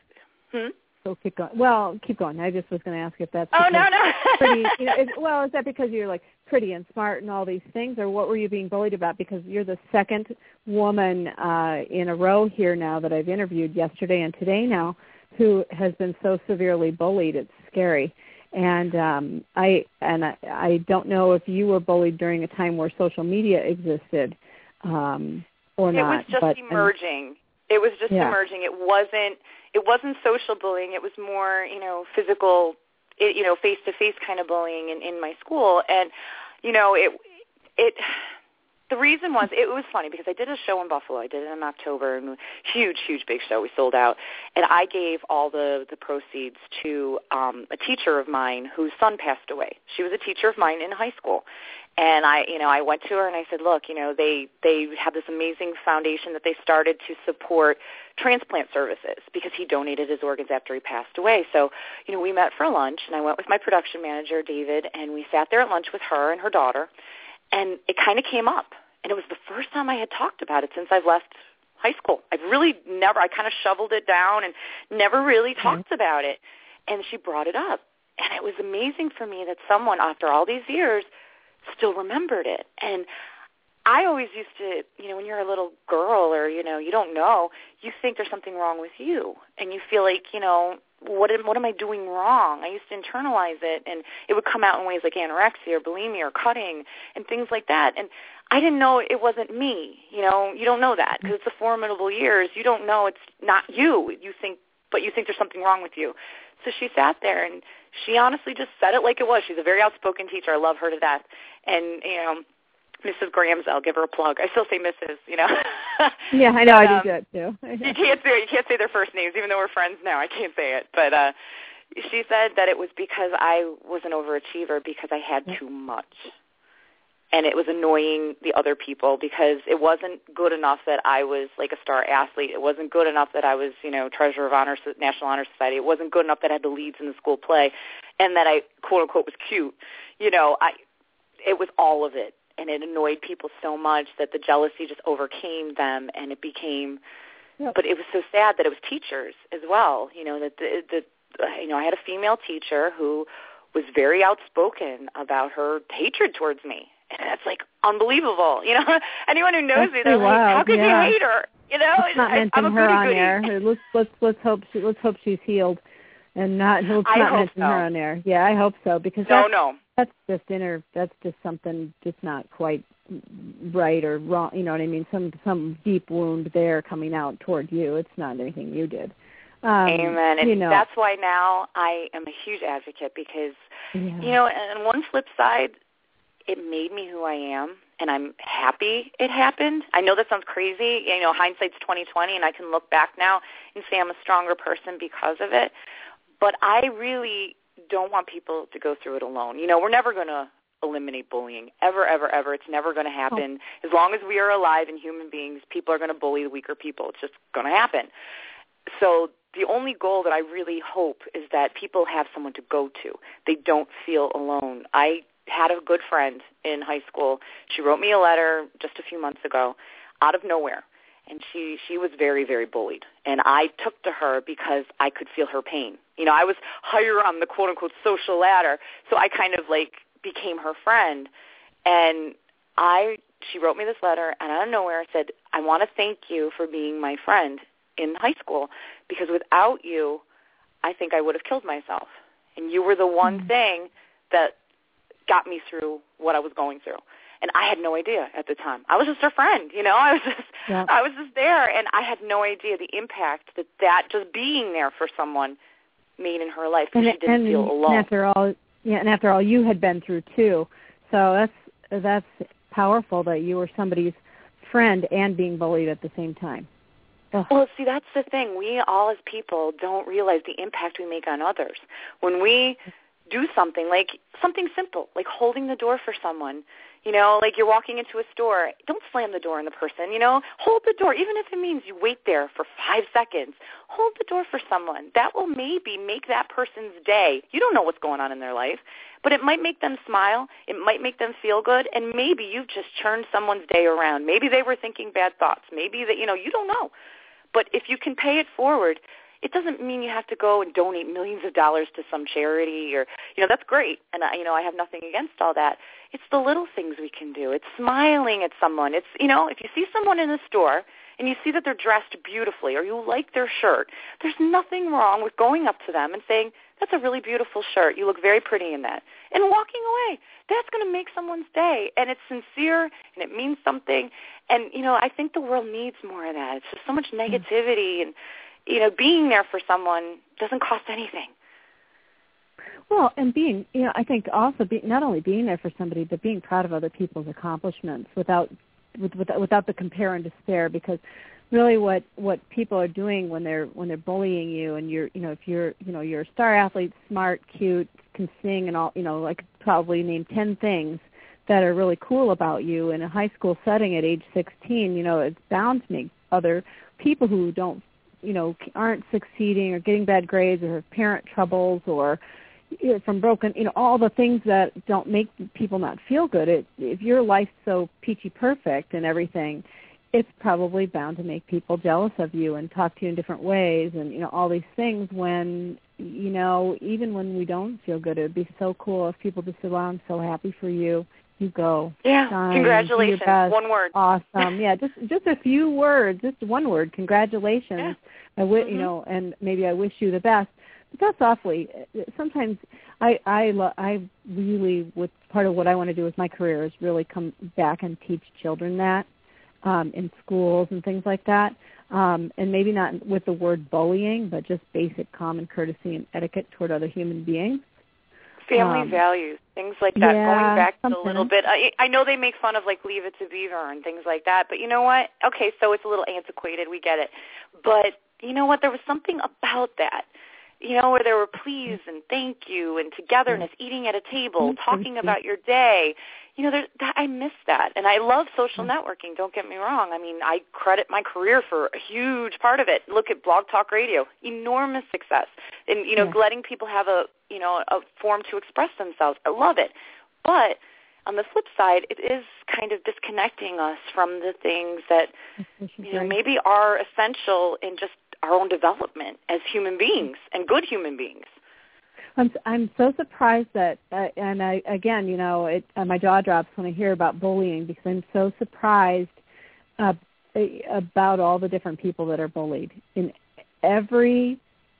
So keep going. Well, keep going. I just was going to ask if that's no. pretty, you know, is that because you're like pretty and smart and all these things, or what were you being bullied about? Because you're the second woman in a row here now that I've interviewed, yesterday and today now, who has been so severely bullied. It's scary. And I don't know if you were bullied during a time where social media existed or not. It was just emerging. It was just emerging. It wasn't social bullying. It was more, you know, physical, you know, face-to-face kind of bullying in my school. And, you know, the reason was, it was funny because I did a show in Buffalo. I did it in October, and huge, big show. We sold out. And I gave all the proceeds to a teacher of mine whose son passed away. She was a teacher of mine in high school. And I went to her and I said, look, you know, they have this amazing foundation that they started to support transplant services because he donated his organs after he passed away. So, you know, we met for lunch, and I went with my production manager, David, and we sat there at lunch with her and her daughter. And it kind of came up, and it was the first time I had talked about it since I've left high school. I kind of shoveled it down and never really talked about it. And she brought it up, and it was amazing for me that someone, after all these years, still remembered it. And I always used to, you know, when you're a little girl or, you know, you don't know, you think there's something wrong with you, and you feel like, you know, what am I doing wrong? I used to internalize it, and it would come out in ways like anorexia or bulimia or cutting and things like that. And I didn't know it wasn't me. You know, you don't know that because it's the formidable years. You don't know it's not you. You think there's something wrong with you. So she sat there, and she honestly just said it like it was. She's a very outspoken teacher. I love her to death. And, you know, Mrs. Grams, I'll give her a plug. I still say Mrs., you know. Yeah, I know. I do that, too. You can't say their first names, even though we're friends now. I can't say it. But she said that it was because I was an overachiever because I had too much. And it was annoying the other people because it wasn't good enough that I was like a star athlete. It wasn't good enough that I was, you know, treasurer of National Honor Society. It wasn't good enough that I had the leads in the school play and that I, quote, unquote, was cute. You know, it was all of it. And it annoyed people so much that the jealousy just overcame them, and it became but it was so sad that it was teachers as well. You know, that you know, I had a female teacher who was very outspoken about her hatred towards me. And that's like unbelievable. You know, anyone who knows me, they're like, how could you hate her? You know, let's not mention I'm a her on goody-goody. there. Let's hope she's healed, and not let's not mention her on there. Yeah, I hope so, because that's just something just not quite right or wrong. You know what I mean? Some deep wound there coming out toward you. It's not anything you did. Amen. And that's why now I am a huge advocate, because, you know, and on one flip side, it made me who I am, and I'm happy it happened. I know that sounds crazy. You know, hindsight's 20/20, and I can look back now and say I'm a stronger person because of it. But I really don't want people to go through it alone. You know, we're never going to eliminate bullying, ever, ever, ever. It's never going to happen. As long as we are alive and human beings, people are going to bully the weaker people. It's just going to happen. So the only goal that I really hope is that people have someone to go to. They don't feel alone. I had a good friend in high school. She wrote me a letter just a few months ago out of nowhere, and she was very, very bullied. And I took to her because I could feel her pain. You know, I was higher on the quote-unquote social ladder, so I kind of like became her friend. And she wrote me this letter, and out of nowhere said, I want to thank you for being my friend in high school, because without you, I think I would have killed myself. And you were the one thing that got me through what I was going through. And I had no idea at the time. I was just her friend, you know. I was just there, and I had no idea the impact that just being there for someone made in her life, because she didn't feel alone. And after all you had been through too. So that's powerful that you were somebody's friend and being bullied at the same time. Ugh. Well, see, that's the thing. We all as people don't realize the impact we make on others. When we do something, like something simple, like holding the door for someone, you know, like you're walking into a store, don't slam the door on the person, you know, hold the door, even if it means you wait there for 5 seconds, hold the door for someone. That will maybe make that person's day. You don't know what's going on in their life, but it might make them smile, it might make them feel good, and maybe you've just turned someone's day around. Maybe they were thinking bad thoughts, maybe that, you know, you don't know. But if you can pay it forward, it doesn't mean you have to go and donate millions of dollars to some charity, or, you know, that's great. And, you know, I have nothing against all that. It's the little things we can do. It's smiling at someone. It's, you know, if you see someone in the store and you see that they're dressed beautifully or you like their shirt, there's nothing wrong with going up to them and saying, that's a really beautiful shirt. You look very pretty in that. And walking away. That's going to make someone's day. And it's sincere and it means something. And, you know, I think the world needs more of that. It's just so much negativity, and, you know, being there for someone doesn't cost anything. Well, and being, you know, I think also not only being there for somebody, but being proud of other people's accomplishments without the compare and despair, because really what people are doing when they're bullying you, and you're, you know, if you're a star athlete, smart, cute, can sing and all, you know, like probably name 10 things that are really cool about you in a high school setting at age 16, you know, it's bound to make other people who don't, you know, aren't succeeding or getting bad grades or have parent troubles or, you know, from broken, you know, all the things that don't make people not feel good. If your life's so peachy perfect and everything, it's probably bound to make people jealous of you and talk to you in different ways and, you know, all these things when, you know, even when we don't feel good, it would be so cool if people just said, wow, I'm so happy for you. You go. Yeah, shine, congratulations. One word. Awesome. Yeah, just a few words, just one word. Congratulations. Yeah. You know, and maybe I wish you the best. But that's awfully. Sometimes I really, with part of what I want to do with my career is really come back and teach children that in schools and things like that. And maybe not with the word bullying, but just basic common courtesy and etiquette toward other human beings. Family values, things like that. Yeah, going back a little bit, I know they make fun of like Leave It to Beaver and things like that, but you know what? Okay, so it's a little antiquated, we get it. But you know what? There was something about that, you know, where there were please and thank you and togetherness, eating at a table, talking about your day. You know, I miss that. And I love social networking, don't get me wrong. I mean, I credit my career for a huge part of it. Look at Blog Talk Radio, enormous success. And, you know, letting people have a forum to express themselves. I love it. But on the flip side, it is kind of disconnecting us from the things that, you know, maybe are essential in just our own development as human beings and good human beings. I'm so surprised that, and I again, you know, my jaw drops when I hear about bullying, because I'm so surprised about all the different people that are bullied in every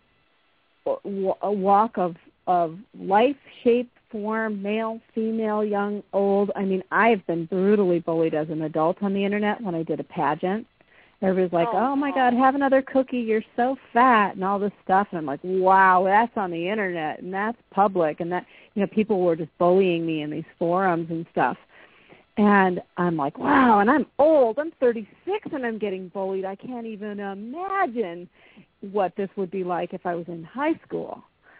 walk of life, shape, form, male, female, young, old. I mean, I've been brutally bullied as an adult on the internet when I did a pageant. Everybody's like, oh my God, have another cookie, you're so fat, and all this stuff. And I'm like, wow, that's on the internet, and that's public. And that, people were just bullying me in these forums and stuff. And I'm like, wow, and I'm old. I'm 36, and I'm getting bullied. I can't even imagine what this would be like if I was in high school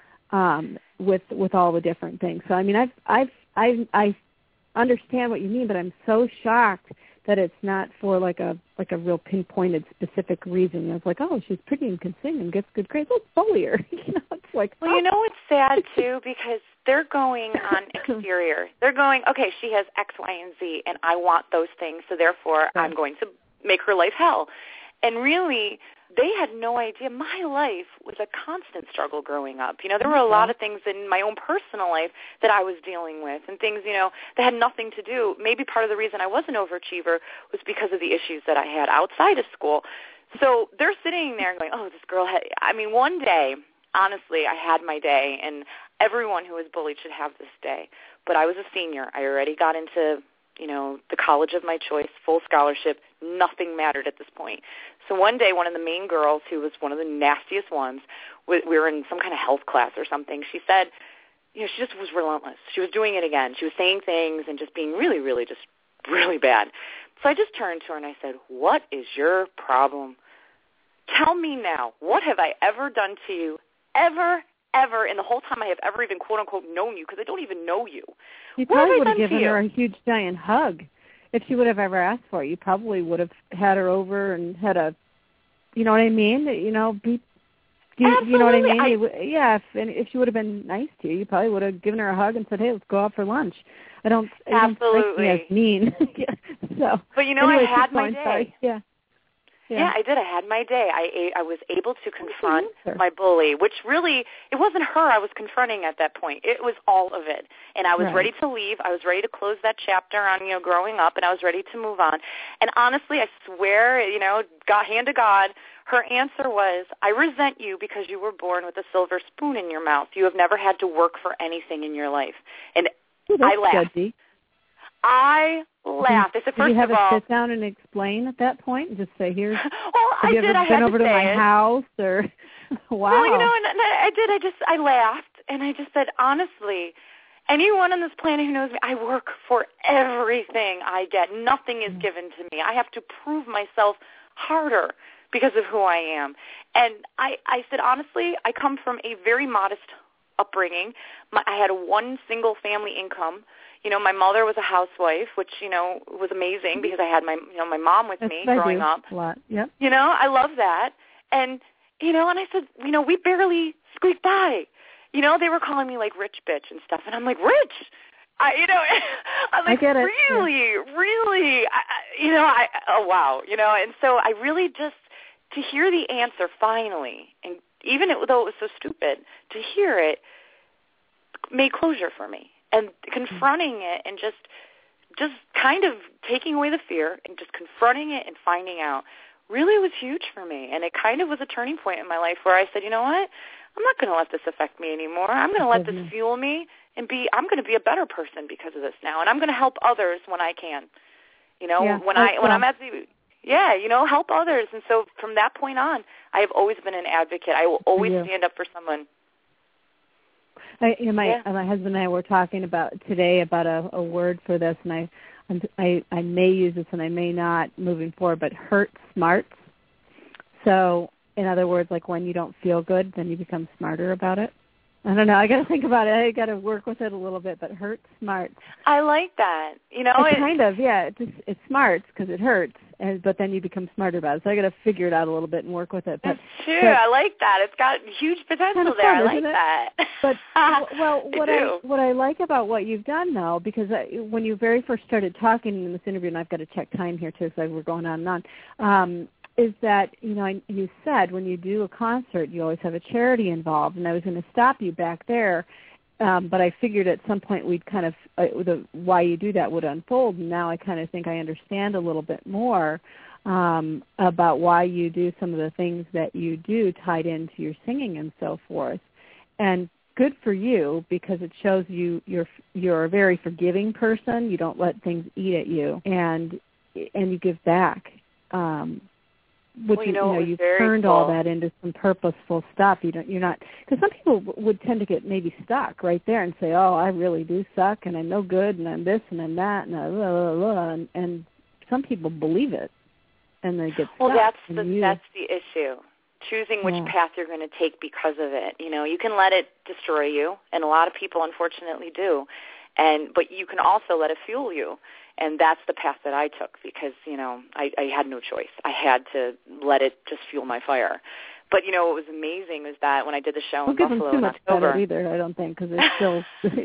with all the different things. So, I mean, I understand what you mean, but I'm so shocked that it's not for like a real pinpointed specific reason. It's like, oh, she's pretty and can sing and gets good grades. Let's bully her. It's like, well, it's sad too, because they're going on exterior. They're going, okay, she has X, Y, and Z, and I want those things, so therefore I'm going to make her life hell. And really, they had no idea. My life was a constant struggle growing up. There were a lot of things in my own personal life that I was dealing with, and things, that had nothing to do. Maybe part of the reason I was an overachiever was because of the issues that I had outside of school. So they're sitting there and going, oh, this girl had, one day, honestly, I had my day, and everyone who was bullied should have this day. But I was a senior. I already got into, the college of my choice, full scholarship. Nothing mattered at this point. So one day, one of the main girls, who was one of the nastiest ones, we were in some kind of health class or something, she said, she just was relentless. She was doing it again. She was saying things and just being really, really, just really bad. So I just turned to her and I said, what is your problem? Tell me now, what have I ever done to you, ever in the whole time I have ever even, quote-unquote, known you, because I don't even know you. You probably would have given her a huge, giant hug. If she would have ever asked for it, you probably would have had her over and had a, you know what I mean? You know what I mean? If she would have been nice to you, you probably would have given her a hug and said, hey, let's go out for lunch. I don't think me as mean. So, but anyway, I had my day. Sorry. Yeah, I did. I had my day. I was able to confront my bully, which really, it wasn't her I was confronting at that point. It was all of it. And I was ready to leave. I was ready to close that chapter on, growing up, and I was ready to move on. And honestly, I swear, hand to God, her answer was, I resent you because you were born with a silver spoon in your mouth. You have never had to work for anything in your life. And I laughed. Judgy. I laughed. I said, first of all, did you have to sit down and explain at that point and just say, "Here's"? Well, have you ever been over to my house or? Wow. Well, and I did. I laughed and I just said, honestly, anyone on this planet who knows me, I work for everything I get. Nothing is given to me. I have to prove myself harder because of who I am. And I said, honestly, I come from a very modest upbringing. I had one single family income. My mother was a housewife, which, was amazing because I had my mom with me growing up. A lot. Yep. I love that. And, and I said, we barely squeaked by. They were calling me like rich bitch and stuff. And I'm like, rich? I'm like, I get it. Really, oh, wow. And so I really just, to hear the answer finally, and even though it was so stupid, to hear it made closure for me. And confronting it and just kind of taking away the fear and just confronting it and finding out really was huge for me. And it kind of was a turning point in my life where I said, you know what? I'm not going to let this affect me anymore. I'm going to let this fuel me and I'm going to be a better person because of this now. And I'm going to help others when I can. When I'm at the help others. And so from that point on, I have always been an advocate. I will always stand up for someone. My husband and I were talking about today about a word for this, and I may use this and I may not moving forward, but hurt smarts. So, in other words, like when you don't feel good, then you become smarter about it. I don't know. I got to think about it. I got to work with it a little bit, but hurt smarts. I like that. It smarts because it hurts, but then you become smarter about it. So I got to figure it out a little bit and work with it. That's true. I like that. It's got huge potential there. I like that. But what I like about what you've done, though, because when you very first started talking in this interview, and I've got to check time here too, so we're going on and on. Is that, you said when you do a concert, you always have a charity involved, and I was going to stop you back there But I figured at some point we'd kind of, why you do that would unfold. And now I kind of think I understand a little bit more about why you do some of the things that you do tied into your singing and so forth. And good for you, because it shows you're a very forgiving person. You don't let things eat at you, and you give back. You've turned cool. all that into some purposeful stuff. You're not, because some people would tend to get maybe stuck right there and say, "Oh, I really do suck, and I'm no good, and I'm this, and I'm that, and blah, blah, blah," and some people believe it, and they get stuck. Well, that's the issue. Choosing which path you're going to take because of it. You can let it destroy you, and a lot of people unfortunately do. But you can also let it fuel you. And that's the path that I took because, I had no choice. I had to let it just fuel my fire. But, what was amazing was that when I did the show in Buffalo in October. Don't give them too much credit either, I don't think, because it's still...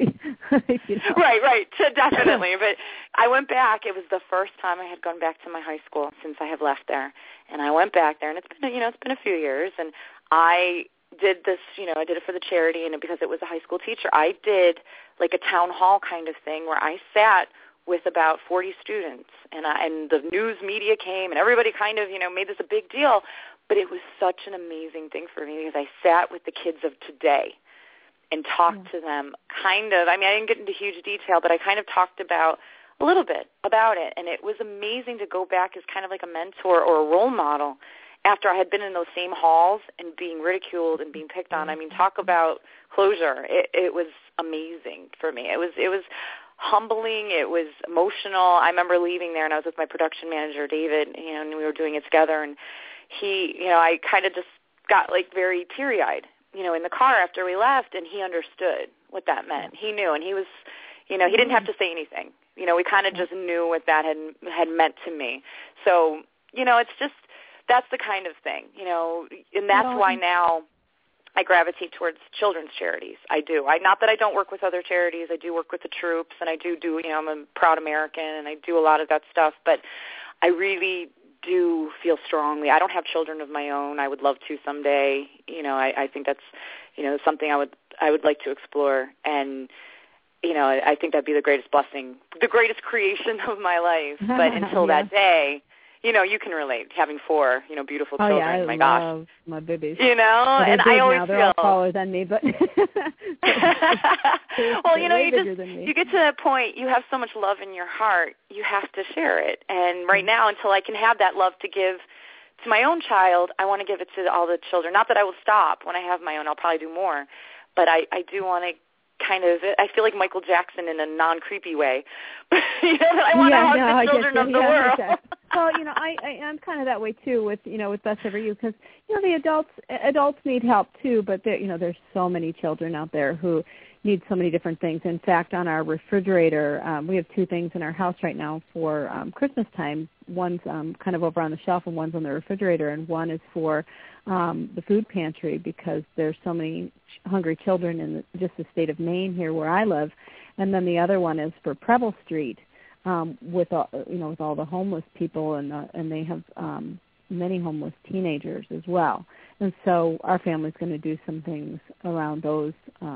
Right, definitely. But I went back. It was the first time I had gone back to my high school since I have left there. And I went back there, and it's been a few years. And I did this, I did it for the charity, and because it was a high school teacher, I did like a town hall kind of thing where I sat with about 40 students, and the news media came, and everybody kind of, made this a big deal. But it was such an amazing thing for me because I sat with the kids of today and talked to them I didn't get into huge detail, but I kind of talked about a little bit about it. And it was amazing to go back as kind of like a mentor or a role model after I had been in those same halls and being ridiculed and being picked on. Talk about closure. It was amazing for me. It was humbling. It was emotional. I remember leaving there, and I was with my production manager, David, and we were doing it together, and he, I kind of just got like very teary-eyed, in the car after we left, and he understood what that meant. He knew, and he was, he didn't have to say anything. We kind of just knew what that had meant to me. So, it's just, that's the kind of thing, and that's why now I gravitate towards children's charities. I do. Not that I don't work with other charities. I do work with the troops, and I do, I'm a proud American, and I do a lot of that stuff, but I really do feel strongly. I don't have children of my own. I would love to someday. I think that's, something I would like to explore, and I think that'd be the greatest blessing, the greatest creation of my life. But until that day, you can relate having 4, beautiful children. Yeah, my love my babies. And I always they're feel all taller than me, but well, you get to that point. You have so much love in your heart. You have to share it. And right now, until I can have that love to give to my own child, I want to give it to all the children. Not that I will stop when I have my own. I'll probably do more, but I do want to. I feel like Michael Jackson in a non-creepy way. I want to hug the children of the world. Well, I'm kind of that way too with Best Ever You, because the adults need help too, but there's so many children out there who need so many different things. In fact, on our refrigerator, we have 2 things in our house right now for Christmas time. One's kind of over on the shelf, and one's on the refrigerator, and one is for the food pantry, because there's so many hungry children in just the state of Maine here where I live. And then the other one is for Preble Street, with all the homeless people, and they have many homeless teenagers as well. And so our family's going to do some things around those,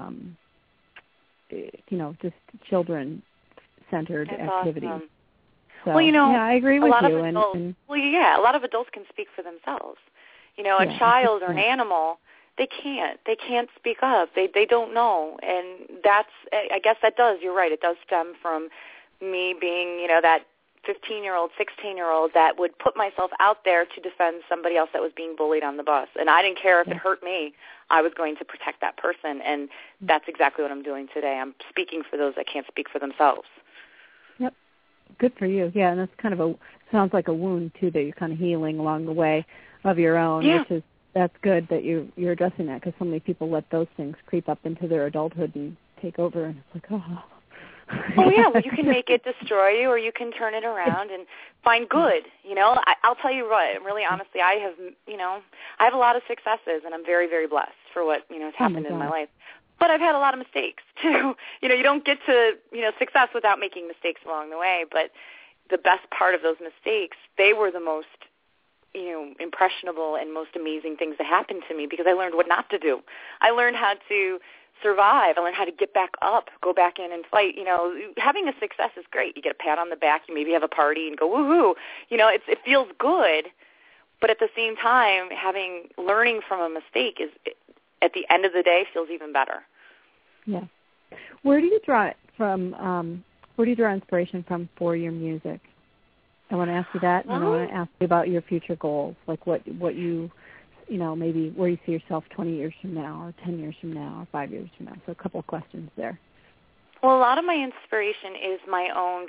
just children-centered activities. Awesome. So, well, I agree with you. A lot of adults can speak for themselves. A child or an animal, they can't speak up. They don't know, and I guess that does. You're right. It does stem from me being, that 15-year-old, 16-year-old that would put myself out there to defend somebody else that was being bullied on the bus. And I didn't care if it hurt me. I was going to protect that person, and that's exactly what I'm doing today. I'm speaking for those that can't speak for themselves. Yep. Good for you. Yeah, and that's kind of sounds like a wound, too, that you're kind of healing along the way of your own, that's good that you're addressing that, because so many people let those things creep up into their adulthood and take over, and it's like, oh. Oh, yeah, well, you can make it destroy you, or you can turn it around and find good, I'll tell you what, really honestly, I have a lot of successes, and I'm very, very blessed for what, has happened in my life. But I've had a lot of mistakes, too. You don't get to, success without making mistakes along the way, but the best part of those mistakes, they were the most impressionable and most amazing things that happened to me because I learned what not to do. I learned how to survive. I learned how to get back up, go back in and fight. Having a success is great. You get a pat on the back. You maybe have a party and go, woohoo. It feels good. But at the same time, learning from a mistake is, at the end of the day, feels even better. Yeah. Where do you draw it from? Where do you draw inspiration from for your music? I want to ask you that, and I want to ask you about your future goals, like what you, maybe where you see yourself 20 years from now, or 10 years from now, or 5 years from now. So a couple of questions there. Well, a lot of my inspiration is my own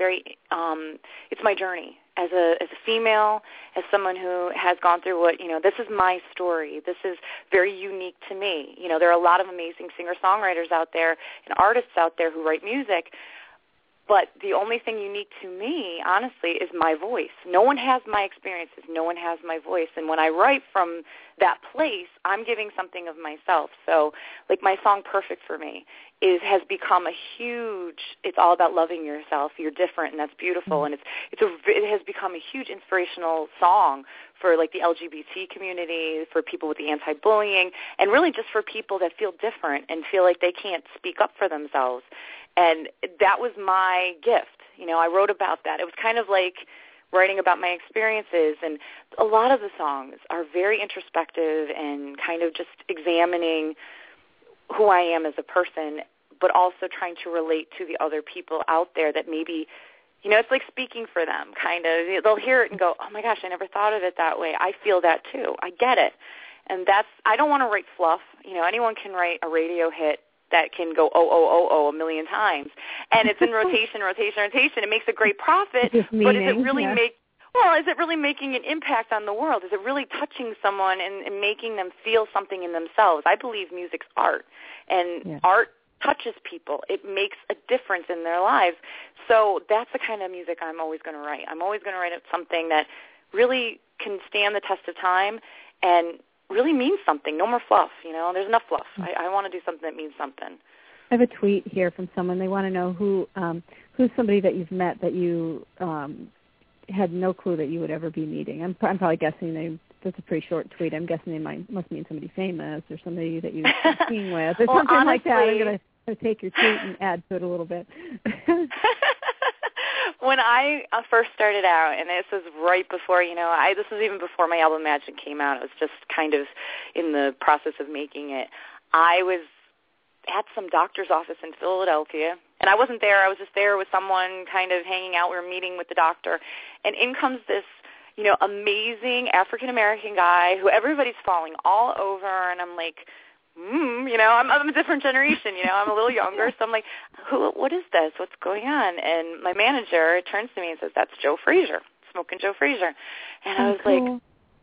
it's my journey as a female, as someone who has gone through this is my story. This is very unique to me. There are a lot of amazing singer-songwriters out there and artists out there who write music, but the only thing unique to me, honestly, is my voice. No one has my experiences. No one has my voice. And when I write from that place, I'm giving something of myself. So, like my song Perfect for Me has become a huge, it's all about loving yourself. You're different, and that's beautiful. And it has become a huge inspirational song for like the LGBT community, for people with the anti-bullying, and really just for people that feel different and feel like they can't speak up for themselves. And that was my gift. I wrote about that. It was kind of like writing about my experiences, and a lot of the songs are very introspective and kind of just examining who I am as a person, but also trying to relate to the other people out there that maybe, it's like speaking for them, kind of. They'll hear it and go, oh my gosh, I never thought of it that way. I feel that too. I get it. And I don't want to write fluff. Anyone can write a radio hit that can go, oh, a million times. And it's in rotation. It makes a great profit, but is it really is it really making an impact on the world? Is it really touching someone and making them feel something in themselves? I believe music's art, and art touches people. It makes a difference in their lives. So that's the kind of music I'm always going to write. I'm always going to write something that really can stand the test of time and really means something. No more fluff, There's enough fluff. I want to do something that means something. I have a tweet here from someone. They want to know who's somebody that you've met that you had no clue that you would ever be meeting. I'm probably guessing that's a pretty short tweet. I'm guessing they must mean somebody famous or somebody that you've been skiing with or something honestly, like that. I'm going to take your tweet and add to it a little bit. When I first started out, and this was right before, this was even before my album Magic came out. It was just kind of in the process of making it. I was at some doctor's office in Philadelphia, and I wasn't there. I was just there with someone kind of hanging out. We were meeting with the doctor, and in comes this, amazing African-American guy who everybody's falling all over, and I'm like, I'm a different generation, I'm a little younger, so I'm like, what is this? What's going on? And my manager turns to me and says, that's Joe Frazier, Smoking Joe Frazier. And I was like,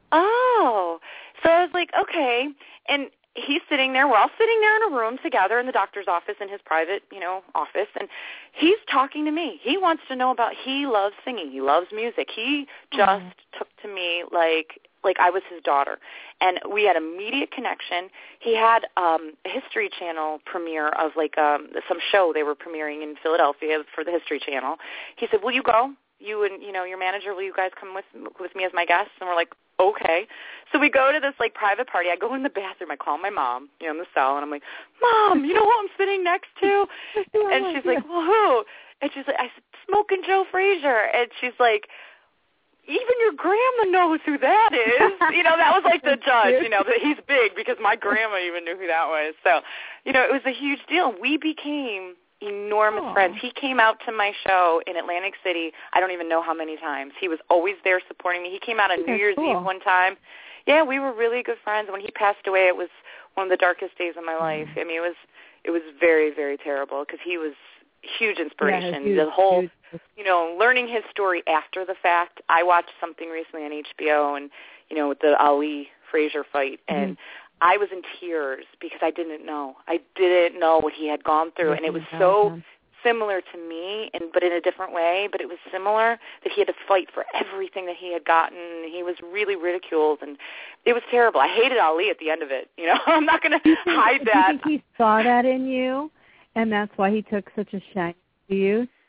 oh. So I was like, okay. And he's sitting there. We're all sitting there in a room together in the doctor's office, in his private, office, and he's talking to me. He wants to know about, he loves singing. He loves music. He just took to me like I was his daughter. And we had immediate connection. He had a History Channel premiere of some show they were premiering in Philadelphia for the History Channel. He said, will you go? You and, your manager, will you guys come with me as my guests? And we're like, okay. So we go to this private party. I go in the bathroom. I call my mom, in the cell, and I'm like, Mom, you know who I'm sitting next to? And she's like, well, who? And she's like, I said, Smoking Joe Frazier. And she's like, even your grandma knows who that is. That was like the judge, that he's big because my grandma even knew who that was. So, it was a huge deal. We became enormous friends. He came out to my show in Atlantic City, I don't even know how many times. He was always there supporting me. He came out on New Year's Eve one time. Yeah, we were really good friends. When he passed away, it was one of the darkest days of my life. I mean, it was very, very terrible because he was huge inspiration. Yeah, the whole, learning his story after the fact. I watched something recently on HBO and, with the Ali Frazier fight, and I was in tears because I didn't know. I didn't know what he had gone through, and it was so similar to me, but in a different way, but it was similar that he had to fight for everything that he had gotten. He was really ridiculed, and it was terrible. I hated Ali at the end of it. I'm not going to hide that. Do you think he saw that in you, and that's why he took such a shine to you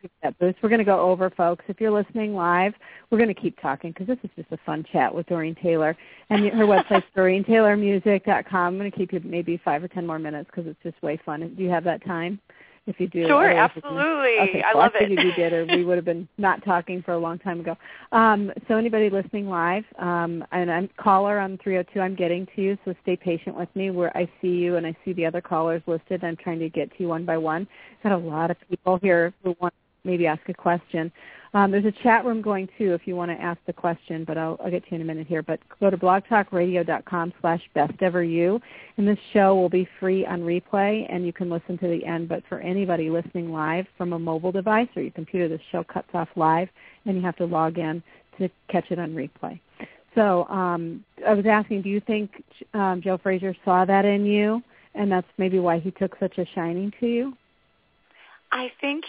keep that boost. We're going to go over, folks. If you're listening live, we're going to keep talking because this is just a fun chat with Doreen Taylor. And her website's DoreenTaylorMusic.com. I'm going to keep you maybe 5 or 10 more minutes because it's just way fun. Do you have that time? If you do. Sure, absolutely. Okay, I love it. I figured you did, or we would have been not talking for a long time ago. So anybody listening live, and I'm caller on 302, I'm getting to you, so stay patient with me where I see you and I see the other callers listed. I'm trying to get to you one by one. Got a lot of people here who want to maybe ask a question. There's a chat room going too if you want to ask the question, but I'll get to you in a minute here. But go to blogtalkradio.com/besteveryou, and this show will be free on replay, and you can listen to the end. But for anybody listening live from a mobile device or your computer, this show cuts off live, and you have to log in to catch it on replay. So I was asking, do you think Joe Frazier saw that in you, and that's maybe why he took such a shining to you? I think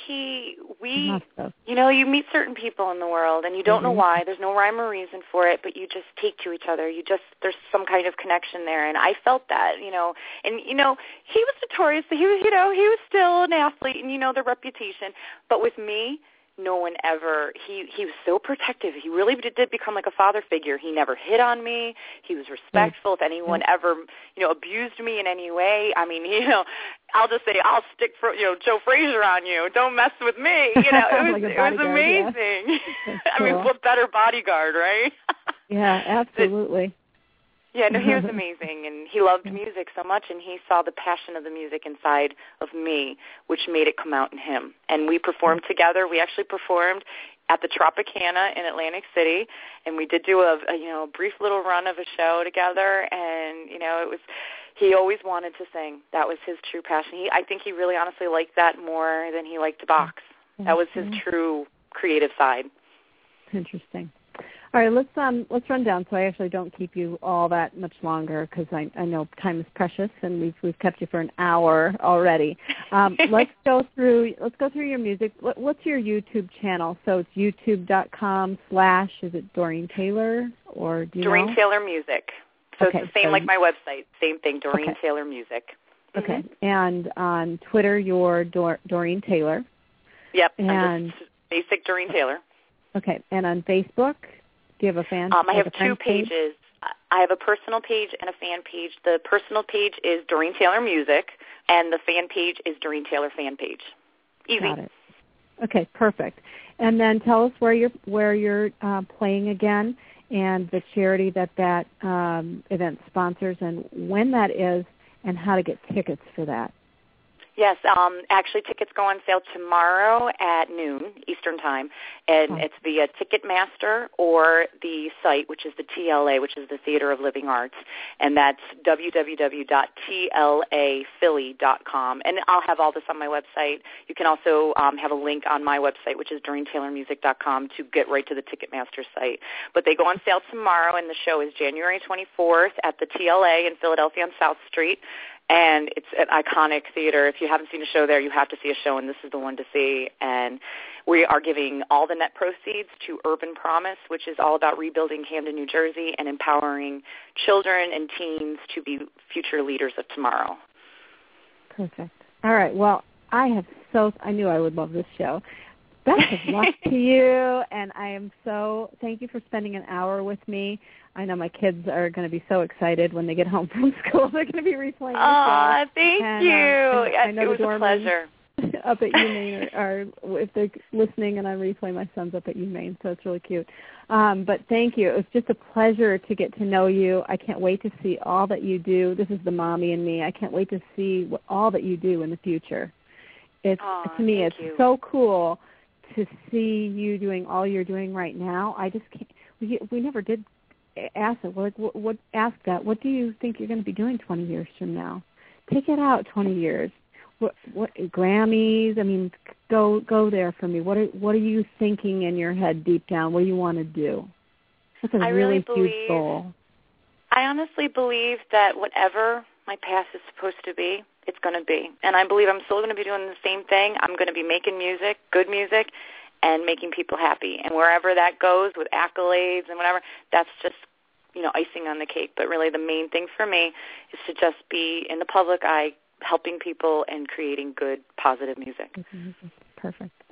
you meet certain people in the world and you don't know why. There's no rhyme or reason for it, but you just take to each other. There's some kind of connection there, and I felt that, and, he was notorious. He was still an athlete and, the reputation. But with me, no one ever, he was so protective. He really did become like a father figure. He never hit on me. He was respectful. If anyone ever, abused me in any way, I mean, I'll just say, I'll stick for, Joe Frazier on you. Don't mess with me. It was amazing. Yeah. I mean, what better bodyguard, right? Yeah, absolutely. Yeah, no, he was amazing, and he loved music so much, and he saw the passion of the music inside of me, which made it come out in him. And we performed together. We actually performed at the Tropicana in Atlantic City, and we did do a brief little run of a show together, and, it was, he always wanted to sing. That was his true passion. I think he really honestly liked that more than he liked to box. That was his true creative side. Interesting. All right, let's run down so I actually don't keep you all that much longer because I know time is precious and we've kept you for an hour already. Let's go through your music. What's your YouTube channel? So it's youtube.com/ is it Doreen Taylor or do you Doreen know? Taylor Music. So it's the same like my website. Same thing, Doreen Taylor Music. Okay. And on Twitter, you're Doreen Taylor. Yep. And just basic Doreen Taylor. Okay. And on Facebook? Do you have a fan? I have two pages. I have a personal page and a fan page. The personal page is Doreen Taylor Music, and the fan page is Doreen Taylor Fan Page. Easy. Got it. Okay, perfect. And then tell us where you're playing again, and the charity that event sponsors, and when that is, and how to get tickets for that. Yes, actually tickets go on sale tomorrow at noon Eastern Time, and it's via Ticketmaster or the site, which is the TLA, which is the Theater of Living Arts, and that's www.tlaphilly.com. And I'll have all this on my website. You can also have a link on my website, which is DoreenTaylorMusic.com, to get right to the Ticketmaster site. But they go on sale tomorrow, and the show is January 24th at the TLA in Philadelphia on South Street. And it's an iconic theater. If you haven't seen a show there, you have to see a show, and this is the one to see. And we are giving all the net proceeds to Urban Promise, which is all about rebuilding Camden, New Jersey, and empowering children and teens to be future leaders of tomorrow. Perfect. All right. Well, I knew I would love this show. Best of luck to you, and thank you for spending an hour with me. I know my kids are going to be so excited when they get home from school. They're going to be replaying the show. Thank you. I know it was a pleasure. Up at UMaine, or if they're listening and I replay, my son's up at UMaine, so it's really cute. But thank you. It was just a pleasure to get to know you. I can't wait to see all that you do. This is the mommy in me. I can't wait to see all that you do in the future. To me, it's so cool to see you doing all you're doing right now. I just can't. We never did ask it. Ask that. What do you think you're going to be doing 20 years from now? Take it out 20 years. What Grammys? I mean, go there for me. What are you thinking in your head deep down? What do you want to do? That's a really huge goal. I honestly believe that whatever my path is supposed to be, it's going to be. And I believe I'm still going to be doing the same thing. I'm going to be making music, good music, and making people happy. And wherever that goes with accolades and whatever, that's just, icing on the cake. But really the main thing for me is to just be in the public eye, helping people and creating good, positive music. Perfect.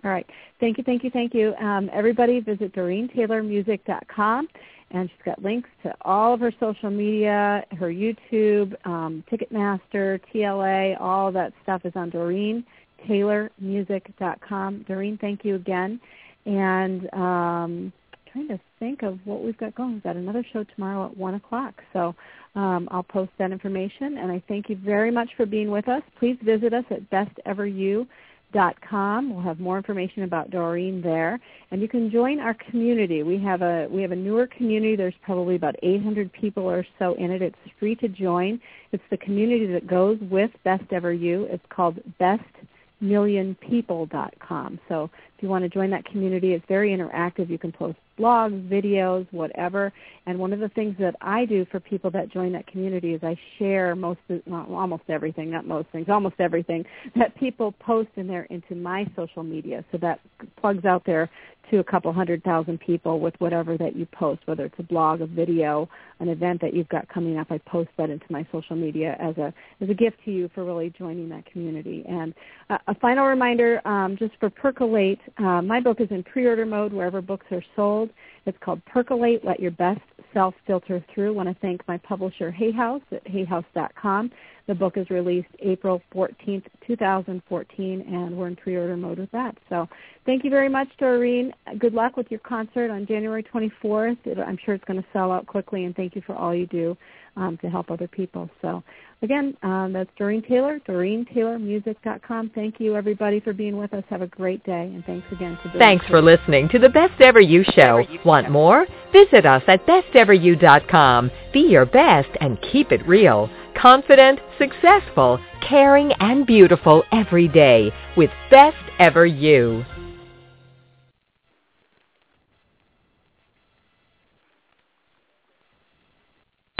All right. Thank you, thank you, thank you. Everybody visit DoreenTaylorMusic.com, and she's got links to all of her social media, her YouTube, Ticketmaster, TLA, all of that stuff is on DoreenTaylorMusic.com. Doreen, thank you again. And trying to think of what we've got going. We've got another show tomorrow at 1 o'clock. So I'll post that information. And I thank you very much for being with us. Please visit us at besteveryou.com. We'll have more information about Doreen there, and you can join our community. We have a newer community. There's probably about 800 people or so in it. It's free to join. It's the community that goes with Best Ever You. It's called bestmillionpeople.com. So if you want to join that community, it's very interactive. You can post blogs, videos, whatever. And one of the things that I do for people that join that community is I share almost everything that people post in there into my social media. So that plugs out there to a couple 100,000 people with whatever that you post, whether it's a blog, a video, an event that you've got coming up. I post that into my social media as a gift to you for really joining that community. And a final reminder, just for Percolate, my book is in pre-order mode wherever books are sold. It's called Percolate, Let Your Best Self Filter Through. I want to thank my publisher, Hay House, at hayhouse.com. The book is released April 14th, 2014, and we're in pre-order mode with that. So thank you very much, Doreen. Good luck with your concert on January 24th. I'm sure it's going to sell out quickly, and thank you for all you do to help other people. So, again, that's Doreen Taylor, DoreenTaylorMusic.com. Thank you, everybody, for being with us. Have a great day, and thanks again to Doreen. Thanks for listening to the Best Ever You Show. Want more? Visit us at BestEverYou.com. Be your best and keep it real. Confident, successful, caring, and beautiful every day with Best Ever You.